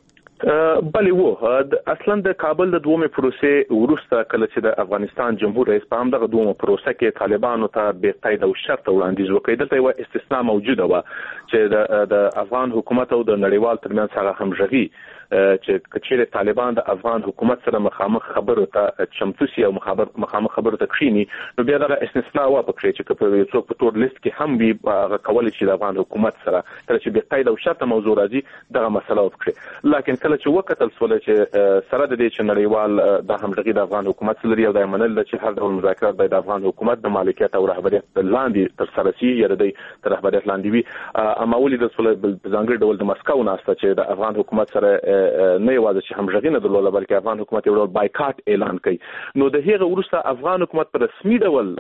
بلې وو اصلا د کابل د دومې پروسې وروسته کله چې د افغانستان جمهور رئیس په همدغه دومه پروسه کې طالبانو ته بې قید او شرط وړاندیز وکړ. دلته یوه استثنا موجوده وه چې د افغان حکومت او د نړیوال ترمنځ هغه همغږي چې کچېره طالبان د افغان حکومت سره مخامخ خبرو ته چمتو سي او مخامخ خبرو ته کښینی نو بیا دا استثناء و پکې چې په څوک په تور لیست کې هم وي کولای شي د افغان حکومت سره تر چې به قید او شرط موضوع راځي دغه مسله وکړي لکه کله چې وکتل سول چې سره د دې چې نړیوال د همغږي د افغان حکومت سره یو د منل چې هر ډول مذاکرات باید د افغان حکومت د مالکیت او رهبریت لاندې تر سره شي یا د رهبریت لاندې وي اما ولې د سول ځانګړي ډول د مسکو ناسته چې د افغان حکومت سره نه یوازې چې همغږي نه درلوده بلکې افغان حکومت یو ډول بایکاټ اعلان کړي نو د هغه وروسته افغان حکومت په رسمي ډول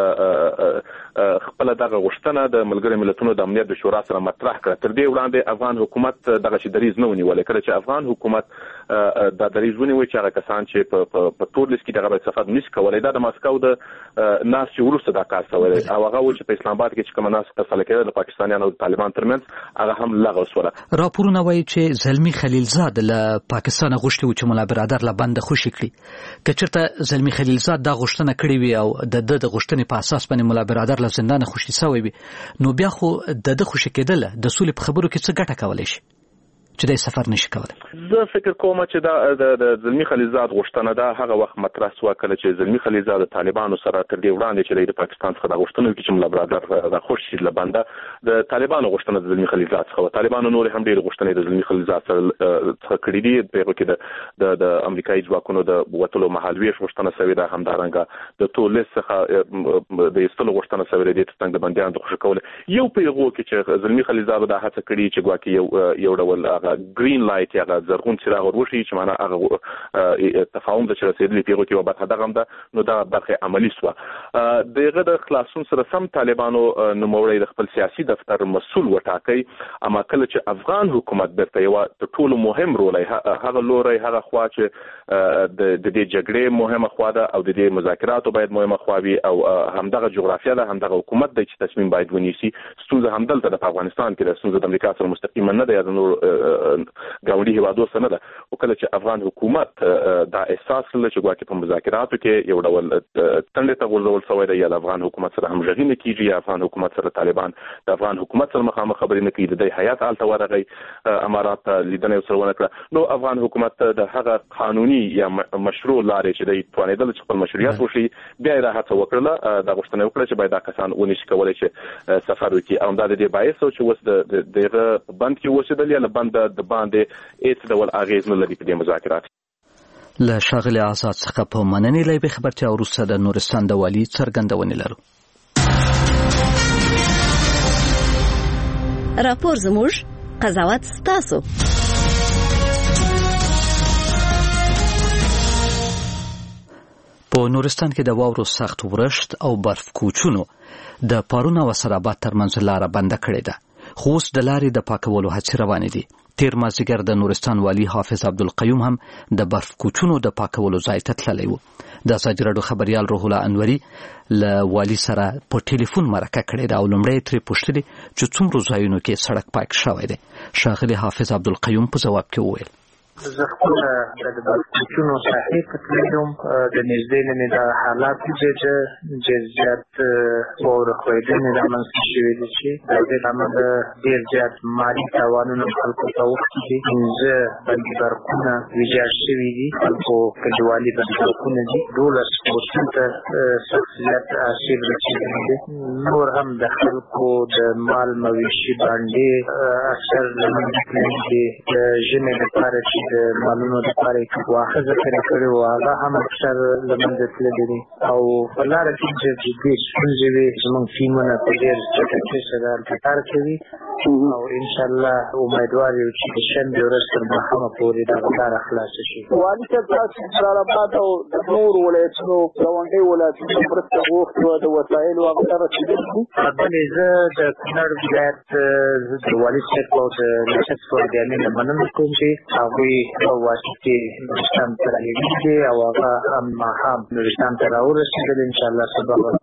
خپل دغه غوښتنه د ملګرو ملتونو د امنیت د شورا سره مطرح کړه تر دې وړاندې افغان حکومت دغه شي دریز نه ونیول کړ چې افغان حکومت د دریز ونیوي چې هغه کسان چې په تور لیست کې دغه صفات نشي کولای دا د مسکو د ناس چې وروسته دا کار شوی او هغه و چې په اسلام آباد کې چې کوم ناس فیصله کړه د پاکستانیانو او طالبان ترمنځ هغه هم لغوه شوه راپورونه وایي چې زلمی خلیلزاد له پاکستان غوښتي و چې مولا برادر لا بند خوشي کړي کچرته زلمی خلیلزاد دا غوښتنه کړې وي او د غوښتنې په اساس باندې مولا برادر له زندان خوشي شوی وي نو بیا خو د خوشي کېدل د سولې په خبرو کې څه ګټه کولای شي چې د سفر نشي کولای زه فکر کوم چې دا د زلمی خلیلزاد غوښتنه ده هغه وخت مطرح شو کله چې زلمی خلیلزاد د طالبانو سره تر دې وړاندې چې د پاکستان څخه د غوښتنو کې چې مولا برادر د خوشي لبنده د طالبانو غوښتنه د زلمی خلیلزاد څخه طالبانو نور هم ډېر غوښتنې د زلمی خلیلزاد سره کړې دي په کې د امریکایي ځواکونو د وټلو محلوي غوښتنه سوي ده همدارنګه د ټول څخه د استلو غوښتنه سوي ده د څنګه بنديان د خوشي کول یو پیغو کې چې زلمی خلیلزاد د هڅه کړې چې ګواکې یو ډول گرین لایټ یا زرغون څراغ ورشي چې معنا هغه تفاهم د رسیدلی پیغو کې وبته دغه ده نو دا برخه عملی سو دغه د خلاصون سره سم طالبانو نوموړی د خپل سیاسي دفتر مسول وټاکي اما کله چې افغان حکومت برته یو ټول مهم رول هغه لوري هغه خوا چې د دې جګړې مهمه خوا ده او د دې مذاکراتو باید مهمه خوا وي او همدغه جغرافیا ده همدغه حکومت د تصمیم باید ونیسي ستونزه همدلته د افغانستان کې د ستونزه د امریکا سره مستقیما نه ده نور ګاونډي هیوادو سره ده او کله چې افغان حکومت دا احساس لري چې ګواکې په مذاکراتو کې یو ډول تندې ته ورزول شوی دی یا افغان حکومت سره همغږي نه کیږي یا افغان حکومت سره طالبان د افغان حکومت سره مخامخ خبرې نه کوي د حیات آلته ورغی امارات لیدنه سره ونه کړه نو افغان حکومت د هغه قانوني یا مشروع لارې چې د توانیدل چې خپل مشروعیت وشي بیا یې راحت وکړه د غوښتنه وکړه چې باید دا کسان ونشي کولای چې سفر وکړي او دا د دې باعث چې وس دغه بند کې وسیدل یا بند د باندې هیڅ ډول اغیز نه لري په دې مذاکرات له شاغلي آزاد څخه په مننې لای به خبرتیا وروسته د نورستان د والي څرګندونې لرو راپور زموږ قضاوت ستاسو په نورستان کې د واورو سخت ورښت او برف کوچونو د پارون او سرابات ترمنځ لاره بنده کړې ده خو اوس د لارې د پاکولو هڅې روانې دي تیر مازدیګر د نورستان والي حافظ عبدالقیوم هم د برف کوچونو د پاکولو ځای ته تللی و د ازادي راډیو خبریال روح الله انوري له والي سره په ټلیفون مرکه کړې ده او لومړی ترې پوښتلې چې څومره ځایونو کې سړک پاک شوی دی ښاغلي حافظ عبدالقیوم په ځواب کې وویل زه خپل د برکوچونو ساحې ته تللم د نږدې نه مې د حالات ولیدل ډېر زیات واوره ښویېدنې رامنځته شوې دي چې د دې له امله ډېر زیات مالي تاوانونه خلکو ته اوښتي دي 15 بندي برقونه ویجاړ شوي دي خلکو کلیوالي بندي برقونه دي 12 پوستونو ته سخت زیات آسیب رسېدلی دی نور هم د خلکو د مال مویشي باندې اکثر له منځه تللي دي د ژمي لپاره چې د مالونو لپاره یې واښه ذخیره کړې وه هغه هم اکثر له منځه تللي دي او په لاره کې چې جدي ستونزې وي زموږ ټیمونه په ډېر چټکۍ سره هلته کار کوي او انشاءالله امیدوار یو چې د شنبې ورځ تر ماښامه پورې دغه لاره خلاصه شي والي صاحب تاسو جلال آباد او د نورو ولایتونو ګاونډي ولایتونو مرسته غوښتې وه د وسایلو هغه ته رسېدلي دي بلې زه د کونړ ولایت د والي صاحب او د ریاست فورګیانې نه مننه کوم چې هغوی په واسطې نورستان ته راغلي دي او هغه هم ماښام نورستان ته راورسېدل انشاءالله سبا به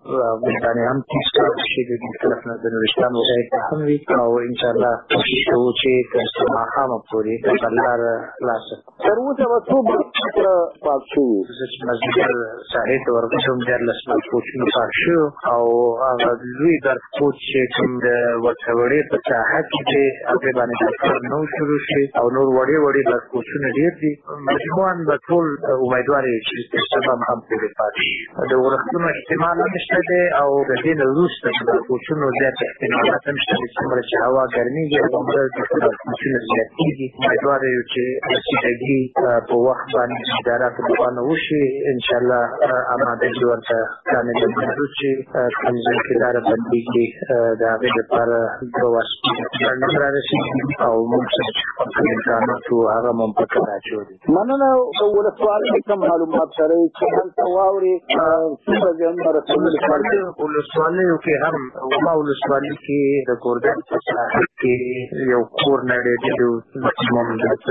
ګلدانې هم تیز کړل شي د دې طرف نه د نورستان وسایل هم وي او انشاءالله کوشش کوو چې تر ماښامه پورې د لار خلاصه تر اوسه به څو بسونه پاک شوي زه چې مازدیګر ساحې ته ورغلم 14 بسونه پاک شوي او هغه لوی برفپوش چې کوم د ورته په ساحه کې دی هغې باندې کار نو شروع شي او نور وړې وړې برفپوشونه ډېر دي مجموعاً به ټول امیدوار یو چې تر سبا هم پورې پاتې شي د ورښتونو احتمال هم شته دی او د دې نه وروسته د برفپوشونو زیات احتمالات هم شته دي څومره چې هوا ګرمېږي هغومره د برفپوشونه زیاتېږي امیدوار یو چې رسیدګي په وخت باندې اداراتو لپاره وشي انشاءالله امادګي ورته کامله موجود شي کوم ځای کې لاره بندېږي د هغې لپاره دوه واسطې رارسېږي او موږ سره چې خپل امکانات وو هغه مو هم پکې راچولي مننه د ولسوالۍ کوم معلومات لرئ چې هلته واورې څومره زیانونه رسولي ولسوالیو کې هم وما ولسوالۍ کې د ګورګن په ساحه کې یو کور نړېدلي مکمم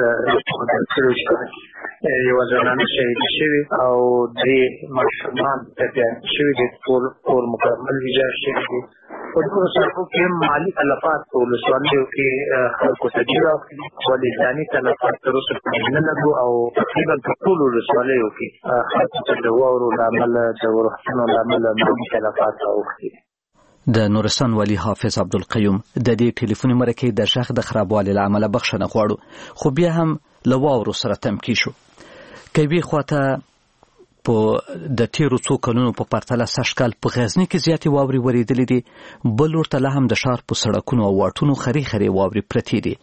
یوه زنانه شهیده شوې او درې ماشومان ټپیان شوي دي کور مکمل ویجاړ شوي دي په دغو ساحو کې مالي تلفات په ولسوالیو کې خلکو ته ډېر راغلي ولې ځاني تلفات تر اوسه پورې نه لګو او تقریبا په ټولو ولسوالیو کې خلکو ته د واورو له امله د ورښتونو له امله مالي تلفات راوښتي دي. د نورستان والي حافظ عبدالقیوم د دې ټلیفوني مرکې د غږ د خرابوالي له امله بخښنه غواړو خو بیا هم له واورو سره تمکی شو. کوي خواته په د تیرو څو کلونو په پرتله سږ کال په غزني کې زیاتې واورې ورېدلې دي بل ورته لا هم د ښار په سړکونو او واټونو خرې واورې پرتې دي.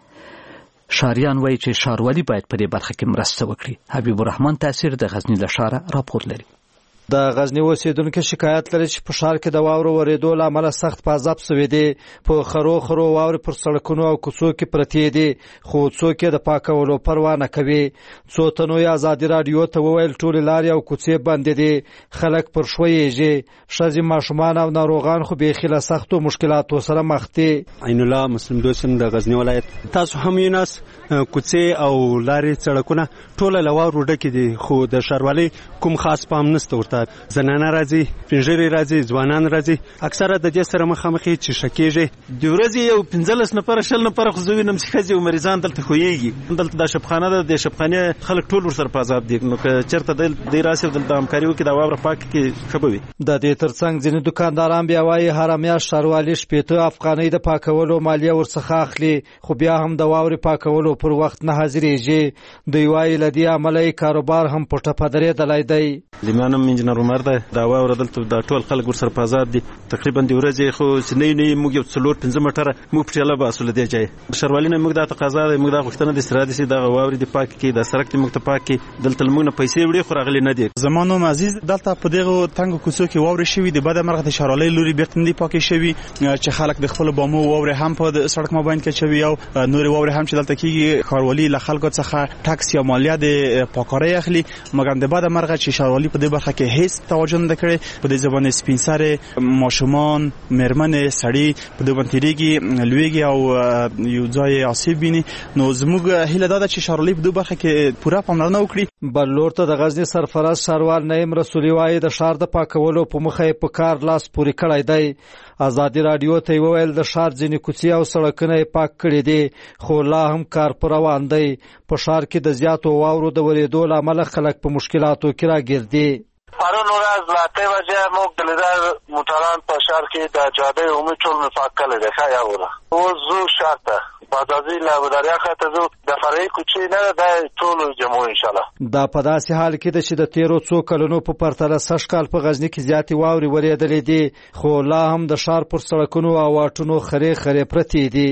ښاریان وایي چې ښاروالي باید په دې برخه کې مرسته وکړي. حبیب الرحمن تاثیر د غزني له ښاره راپور لري. د غزنی اوسیدونکو شکایت لري چې په ښار کې د واورو ورېدو له امله سخت پازاب سوي دي. په خرو واورې پر سړکونو او کوڅو کې پرتې دي خو څوک یې د پاکولو پروا نه کوي. څو تنو یې ازادي راډیو ته وویل ټولې لارې او کوڅې بندې دي خلک پر ښویېږي ښځې ماشومان او ناروغان خو بیخي له سختو مشکلاتو سره مخ دي. عین الله مسلم دوسم د غزنی ولایت تاسو هم یې ناس کوڅې او لارې سړکونه ټول له واورو ډکې دي خو د ښاروالۍ کوم خاص پام نشته ورته. زنانه راځي پنځري راځي ځوانان راځي اکثره د دې سره مخامخې چې شکیږي د ورځې یو 15 نفر شل نفر خو زوی نم څخه او مریضان دلته خوېږي دلته د شپخانه د شپخانه خلک ټول ورسره پازاب دي نو که چرته د راسي دلته همکاري وکړي دا واوره پاک کې خبوي. د دې ترڅنګ ځینې دکانداران بیا وایي هر میاشت ښاروالي 80 افغانۍ د پاکولو مالیه ورڅخه اخلي خو بیا هم د واورې پاکولو پر وخت نه حاضرېږي. دوی وایي له دې امله کاروبار هم په ټپه درېدلی دی. لیمانم انجنیر عمر ده دا واوره دلته د ټول خلک ورسره په آزاد دي تقریبا د ورځې خو نه موږ یو 4-5 مټره موږ په ټاله باسو لدی ځای ښاروالۍ نه موږ د تقاضا ده موږ د غوښتنه د استراده سي د واورې د پاک کې د سرک د موږ ته پاک کې دلته موږ نه پیسې وړي خو راغلي نه دي. زمانو عزیز دلته په دغه تنګ کوڅو کې واورې شوي د بعد مرغه د ښاروالۍ لوري بیرته نه پاکې شوي چې خلک د خپل بامو واورې هم په سړک مابین کې چوي او نور واورې هم چې دلته کې ښاروالۍ له خلکو څخه ټاکس یا مالیه د پاکارۍ اخلي مګر د بعد مرغه چې ښاروالۍ په دې برخه کې هیڅ توجه نه کوي. په دې ځبانه سپینسره ماشومان مرمنې سړی په دې باندې ریږي لویږي او یو ځای آسیب ویني نو زموږ هیله دا ده چې ښاروالۍ په دې برخه کې پوره پاملرنه وکړي. بل لور ته د غزنی سرپرست ښاروال نعیم رسولي وایي د ښار د پاکولو په مخه یې په کار لاس پورې کړی دی. ازادي راډیو ته وویل د ښار ځینې کوڅې او سړکونه یې پاک کړي دي خو لا هم کار پر روان دی. په ښار کې د زیاتو واورو د ورېدو له امله خلک په مشکلاتو کې راګرځي. پرون ورځ له 8 بجې موږ د لیدل موټران په ښار کې د جاده عمومي ټول مفاق کړی دی ښه یوه اوس زو ښار ته بازازي له دریا خواته زو د فرعي کوڅې نه ده ټول جمعو انشاءالله. دا په داسې حال کې ده چې د تیرو څو کلونو په پرتله سږ کال په غزني کې زیاتې واورې ورېدلې دي خو لا هم د ښار پر سړکونو او واټونو خرې پرتې دي.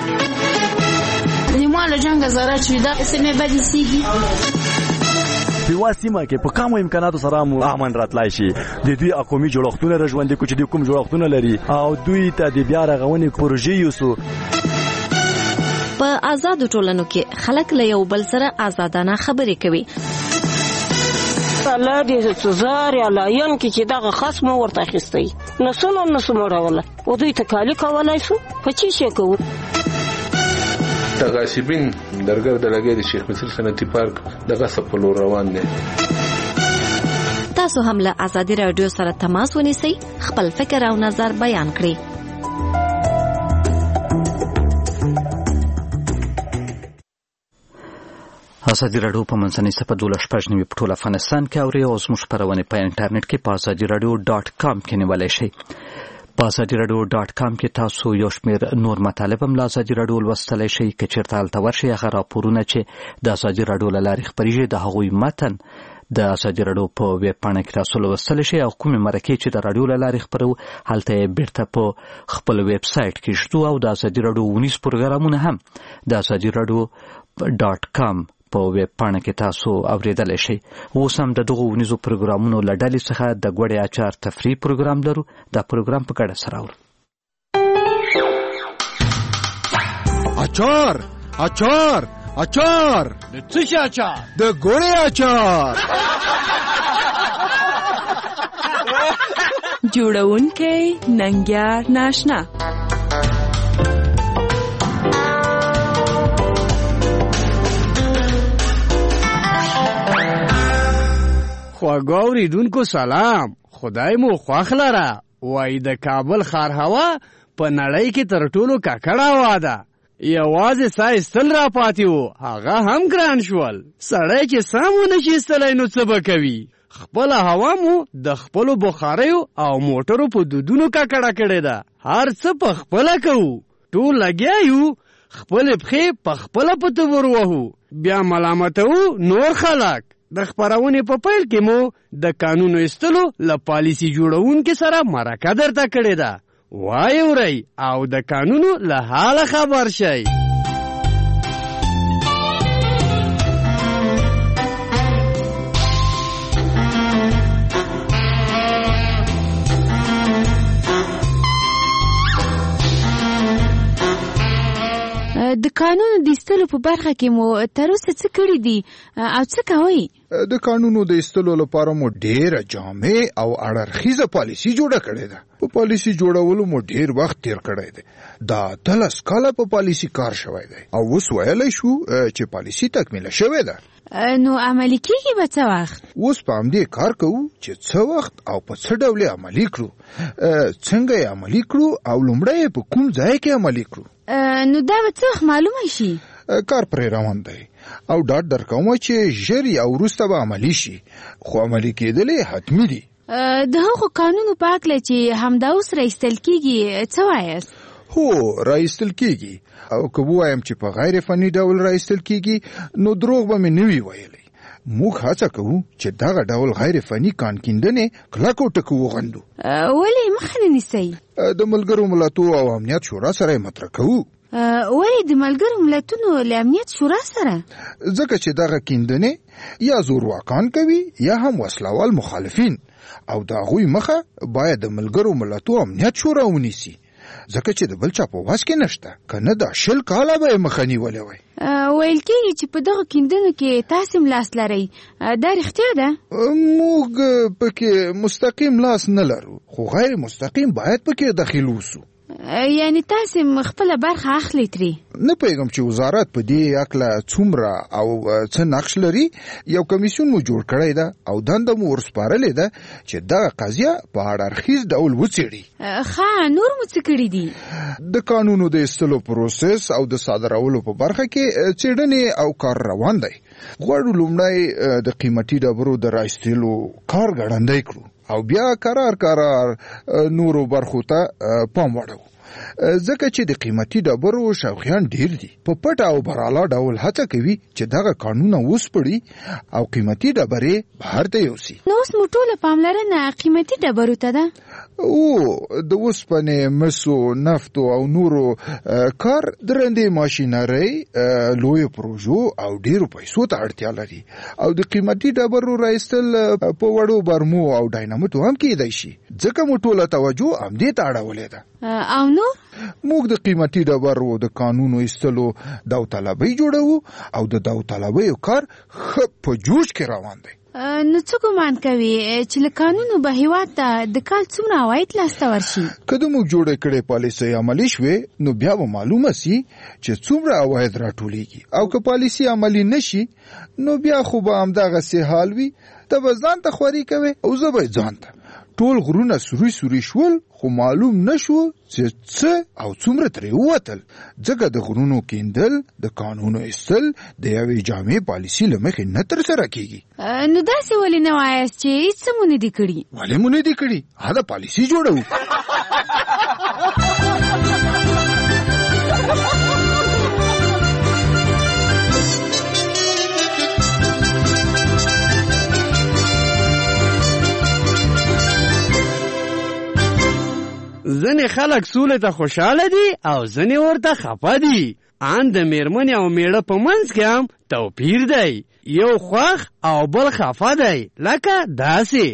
نیمه له جنګ زاره چې دا سیمه بدې سیږي په واسمه کې په کومو امکاناتو سره مو امن راتلای شي د دوی اقومي جوړښتونه رژوندې کوچ دي کوم جوړښتونه لري او دوی ته د بیا رغونې پروژې یوسو. په آزاد ټولنو کې خلک له یو بل سره آزادانه خبرې کوي. الله دې سزار یا لاین کې چې دغه خصم ورته اخیستی نسونه نسموړوله او دوی ته کالی کولای شو په چی شي کوو. تغاسبین درګر د لګي د شیخ مصر صنعتي پارک د غصب په لور روان دي. تاسو هم له آزادي رادیو سره تماس ونیسئ، خپل فکر او نظر بیان کړئ. آزادي رادیو په منځنۍ صفحه 12 په ټول افغانستان کې اوري او زموږ خپرونې په انټرنیټ کې په azadiradio.com کې نیولای شئ. په azadiradio.com کې تاسو یو شمېر نور مطالب هم له آزادي رادیو لوستلی شئ. که چېرته هلته ورشئ، هغه راپورونه چې د آزادي رادیو له لارې خپریږي د هغوی متن د آزادي رادیو په ویب پاڼه کې تاسو لوستلی شئ، او کومې مرکې چې د رادیو له لارې خپرو هلته یې بیرته په خپل ویب سایټ کې ږدو، او د آزادي رادیو ونیز پروګرامونه هم د azadiradio.com په ویب پاڼه کې تاسو اوریدلی شئ. اوس هم د دغو ونیزو پروګرامونو له ډلې څخه د ګوړې اچار تفریح پروګرام لرو. دا پروګرام په ګډه سره اورو. اچار اچار اچار د څه شي اچار؟ د ګوړې اچار. جوړونکی ننګیار ناشنا. خواږه اوریدونکو سلام، خدای مو خوښ لره. وایي د کابل ښار هوا په نړۍ کې تر ټولو ککړه هوا ده. یوازې ساه ایستل را پاتې وو، هغه هم ګران شول. سړی چې ساه ونه شي ایستلی نو څه به کوي؟ خپله هوا مو د خپلو بخاریو او موټرو په دودونو ککړه کړې ده. هر څه په خپله کوو، ټول لګیا یو، خپلې پښې په خپله په تبر وهو، بیا ملامتوو نور خلک. د خپرونې په پیل کې مو د قانون ایستلو له پالیسي جوړونکي سره مرکه درته کړې ده. وایې ورئ او د قانونو له حاله خبر شئ. د قانون د ایستلو په برخه کې مو تر اوسه څه کړي دي او څه کوئ؟ د قانونو د ایستلو لپاره مو ډېره جامع او اړخیزه پالیسي جوړه کړې ده. په پالیسي جوړولو مو ډېر وخت تیر کړی دی. دا 13 کاله په پالیسي کار شوی دی او اوس ویلی شو چې پالیسي تکمیله شوې ده. نو عملي کېږي به څه وخت؟ اوس په همدې کار کوو چې څه وخت او په څه ډول یې عملي کړو، څنګه یې عملي کړو او لومړی په کوم ځای کې عملي کړو. نو دا به څه وخت معلومه شي؟ کار پرې روان دی او ډاډ درکوم چې ژر یا وروسته به عملي شي، خو عملي کېدل حتمي دي. د هغو قانونو په هکله چې همدا اوس راایستل کېږي څه وایاست؟ هو راایستل کېږي، او که ووایم چې په غیر فني ډول راایستل کېږي نو دروغ به مې نه وي ویلی. موږ هڅه کوو چې دغه ډول غیر فني کانکیندنې کلکو ټکو وغندو. ولې مخه نه نیسئ؟ د ملګرو ملتونو او امنیت شورا سره یې مطرح کوو. ولې د ملګرو ملتونو له امنیت شورا سره؟ ځکه چې دغه کیندنې یا زورواکان کوي یا هم وسلوال مخالفین، او د هغوی مخه باید د ملګرو ملتونو امنیت شورا ونیسي، ځکه چې د بل چا په واس کې نشته. کنه دا 20 کاله به یې مخه نیولې وای. ویل کېږي چې په دغه کیندنو کې تاسې هم لاس لرئ، دا رښتیا ده؟ موږ پکې مستقیم لاس نه لرو، خو غیر مستقیم باید پکې دخیل وسو. یعنی تاسې خپله برخه اخلئ ترې؟ نه پوهېږم چې وزارت په دې هکله څومره او څه نقش لري. یو کمیسیون مو جوړ کړی ده او دنده مو ورسپارلې ده چې دغه قضیه په اړخیز ډول وڅېړي. نور مو څه کړي دي؟ د قانونو د ایستلو پروسس او د صادرولو په برخه کې څېړنې او کار روان دی. غواړو لومړی د قیمتي ډبرو د رایستلو کار ګړندی کړو او بیا قرار نورو برخو ته پام وړو، ځکه چې د قیمتي ډبرو شوقیان ډیر دي. په پټه او براله ډول هڅه کوي چې دغه قانون وسپړي او قیمتي ډبرې بهر ته یوسي. نو اوس مو ټوله پاملرنه قیمتي ډبرو ته ده؟ د اوسپنې، مسو، نفتو او نورو کار درندې ماشینرۍ، لویو پروژو او ډیرو پیسو ته اړتیا لري، او د قیمتي ډبرو رایستل په وړو برمو او ډاینامټو هم کېدای شي، ځکه مو ټوله توجه همدې ته اړولې ده. او نو موږ د قیمتي ډبرو د قانونو ایستلو داوطلبۍ جوړو او د داوطلبۍ کار په جوش کې روان دی. نو څه ګمان کوي چې له قانونو به هیواد ته د کال څومره عواید لاسته ورشي؟ که د موږ جوړې کړې پالیسۍ عملي شوې نو بیا به معلومه سي چې څومره عواید راټولیږي، او که پالیسي عملي نشي نو بیا خو به همدغسې حال وي. ته به ځان ته خواري کوې او زه به ځان ته. ټول غرونه سوري سوري شول خو معلوم نشو چې څه او څومره ترې ووتل، ځکه د غرونو کیندل د قانونو ایستل د یوې جامع پالیسي له مخې نه ترسره کیږي. نو داسې ولې نه وایاست چې هېڅ مو نه دي کړي؟ ولې مو نه دي کړي؟ دا پالیسي جوړوو. ځنې خلک سولې ته خوشحاله دي او ځنې ورته خفه دي. ان د میرمنې او میړه په منځ کې هم توپیر دی، یو خوښ او بل خفه دی، لکه داسې.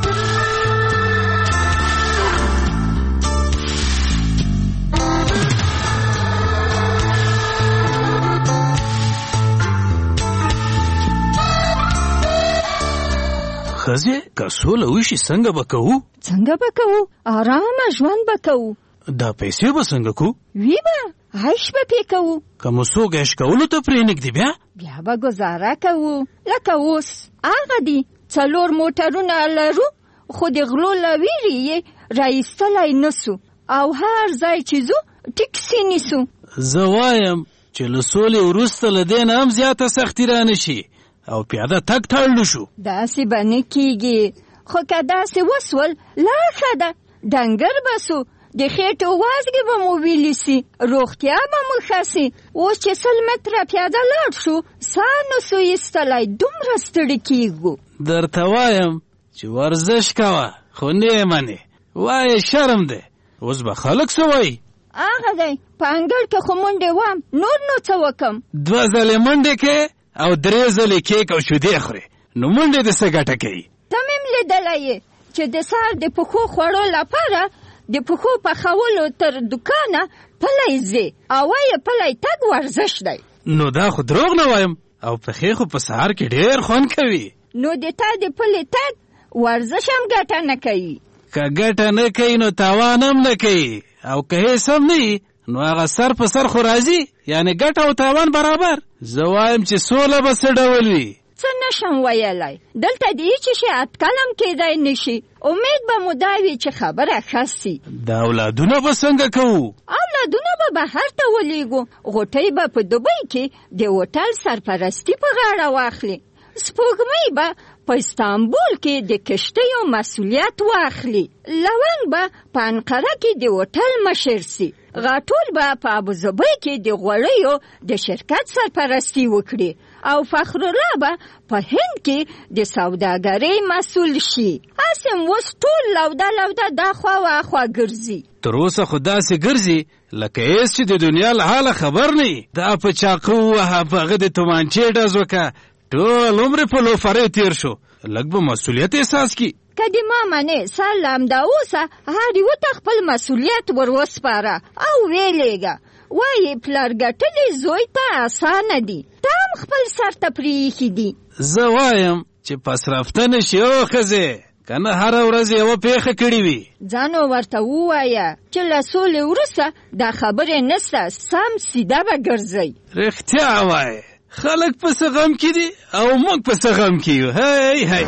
ښځې که سوله وشي څنګه به کوو؟ څنګه به کوو؟ آرامه ژوند به کوو. دا پیسې به څنګه کوو؟ وی به عیش به پې کوو. که مو څوک عیش کولو ته پرېنږدي بیا به ګزاره کوو. لکه اوس هغه دي 4 موټرونه لرو خو د غلو له ویرې یې رایستلی نسو او هر ځای چې ځو ټکسي نیسو. زه وایم چې له سولې وروسته له دې نه هم زیاته سختي رانشي او پیاده تګ تړلو شو. داسې به نه کیږي، خو که داسې وسول لا ښه ده. ډنګر به سو، د خېټو وازګې به مو ویلې سي، روغتیا به مو ښه سي. اوس چې 100 متره پیاده لاړ شو ساه نسو ایستلی، دومره ستړي کیږو. درته وایم چې ورزش کوه خو نه یې منې، وایې شرم دی. اوس به خلک څه وایي؟ هغه دی په انګړ کې خو منډې وام، نور نو څه وکم؟ 2 ځلې منډې کې او 3 ځلې کیک او شیدې خورې، نو منډې د څه ګټه کوي؟ ته مې هم لیدلی یې چې د سهار د پښو خوړو لپاره د پښو پخولو تر دوکانه پلی ځې او وایې پلی تګ ورزش دی. نو دا خو دروغ نه وایم، او پښې خو په سهار کې ډېر خوند کوي. نو د تا د پلی تګ ورزش هم ګټه نه کوي. که ګټه نه کوي نو تاوان هم نه کوي، او که هیڅ هم نه وي نو هغه سر په سر خو راځي، یعنې ګټه او تاوان برابر. زه وایم چې سوله به څه ډول وي؟ څه نشم ویلی، دلته د هېڅ شي اټکل هم کیدی نشي. امید به مو دا وي چې خبره ښه سي. دا اولادونه به څنګه کوو؟ اولادونه به بهر ته ولیږو. غوټۍ به په دوبۍ کې د هوټل سرپرستي په غاړه واخلي. سپوږمۍ به په استانبول کې د کشتیو مسؤلیت واخلي. لونګ به په انقره کې د هوټل مشر سي. غاټول به په ابوظبي کې د غوړیو د شرکت سرپرستی وکړي او فخرالله به په هند کې د سوداګرۍ مسؤل شي. هسې اوس ټول لوده دا خوا و اخوا ګرځي. تر اوسه خو داسې ګرځي لکه هېڅ چې د دنیا له حاله خبر نه وي. دا په چاقو ووهه، په هغه د تومانچې ډز وکړه، ټول عمر په لوفرۍ تیر شو. لږ به مسؤلیت احساس کی. که د ما منې سر له همدا اوسه هر یو ته خپل مسؤلیت ور وسپاره او ویلېږه. وایي پلار ګټلې زوی ته اسانه دي، ته هم خپل سر ته پرېښي دي. زه وایم چې پس رفتنه شي او ښځې، که نه هره ورځ یوه پېښه کړې وي. ځانو ورته ووایه چې له سولې وروسته دا خبرې نسته، سم سیده به ګرځئ. رښتیا وایې، خلک پسې غم کې دي او موږ پسې غم کې یو. هی هی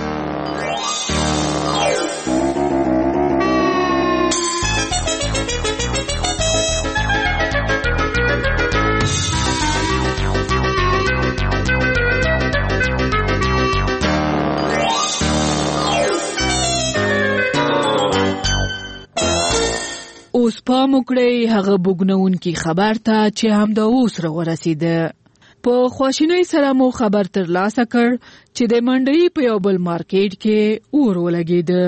اوس پام وکړئ هغه بوږنونکي خبر ته چې همدا اوس راورسېده. په خواشینۍ سره مو خبر ترلاسه کړ چې د منډۍ په یو بل مارکیټ کې اور ولګېده.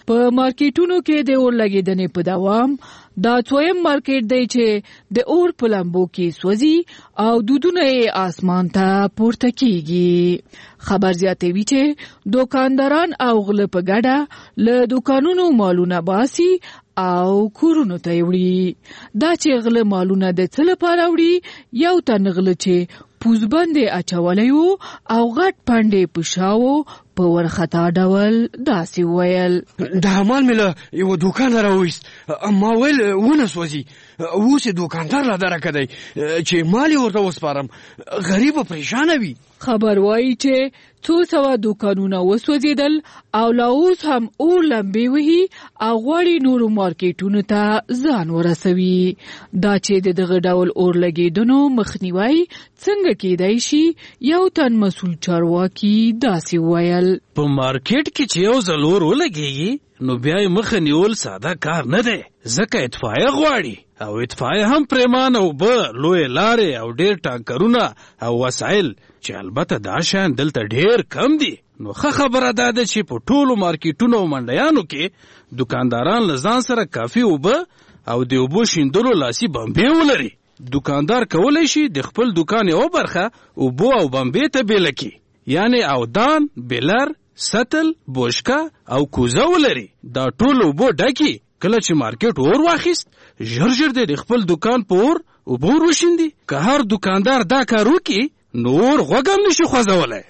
په مارکیټونو کې د اور لګیدنې په دوام دا څویم مارکیټ دی چې د اور په لمبو کې سوځي او دودونه یې آسمان ته پورته کیږي. خبر زیاتوي چې دوکانداران او غله په ګډه له دوکانونو مالونه باسي او کورونو ته وړي. دا چې غله مالونه د څه لپاره وړي، یو تن غله چې پوزبندې اچولی وو او غټ پنډې په شاوو په ورخطا ډول داسې وویل: دا مال مې له یوه دوکان راوایست، ما ویل ونه سوځي، اوس یې دوکاندار را درکه دی چې مال یې ورته وسپارم، غریب پریشانه وي. خبر وایي چې 200 دوکانونه وسوځېدل او لا اوس هم اور لمبې وهي او غواړي نورو مارکیټونو ته ځان ورسوي. دا چې د دغه ډول اور لګېدنو مخنیوی څنګه کېدای شي، یو تن مسؤل چارواکي داسې وویل: په مارکیټ کې چې یو ځل اور ولګېږي نو بیا یې مخه نیول ساده کار نه دی، ځکه اطفایه غواړي او اطفایه هم پریمان او لوی لارې او ډېر ټانکرونه او وسایل چې البته دا شان دلته ډېر کم دي. نو ښه خبره دا ده چې په ټولو مارکیټونو او منډیانو کې دکانداران له ځان سره کافي اوبه او د اوبو شیندلو لاسي بمبې ولري. دکاندار کولی شي د خپل دکان یوه برخه اوبو او بمبې ته بیله کړي، یعنی اودان، بیلر، سطل، بوشکه او کوزه ولري. دا ټول اوبو ډکي کله چې مارکیټ اور واخیست، ژر ژر د خپل دکان په اور اوبه وشیندي. که هر دکاندار دا کار وکړي نو اور غوږ هم نشي خوځولی.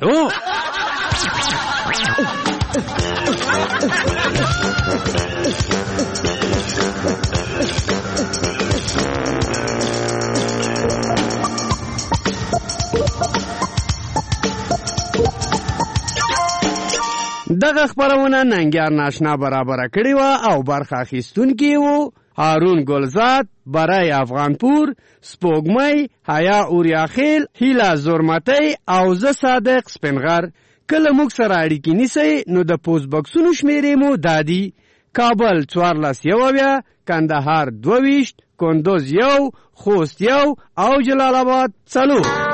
دغه خبرونه ننګیار ناشنا برابره کړې وه او برخه اخیستونکي وو هارون ګلزاد، برای افغانپور، سپوږمۍ، حیا اوریاخیل، هیله زورمتی او زه صادق سپنغر. کله موږ سره اړیکې نیسئ نو د پوسټ بکسونو شمیرې مو دادي: کابل 14 کندهار 22 کندوز 1 خوست 1 او جلال آباد 4.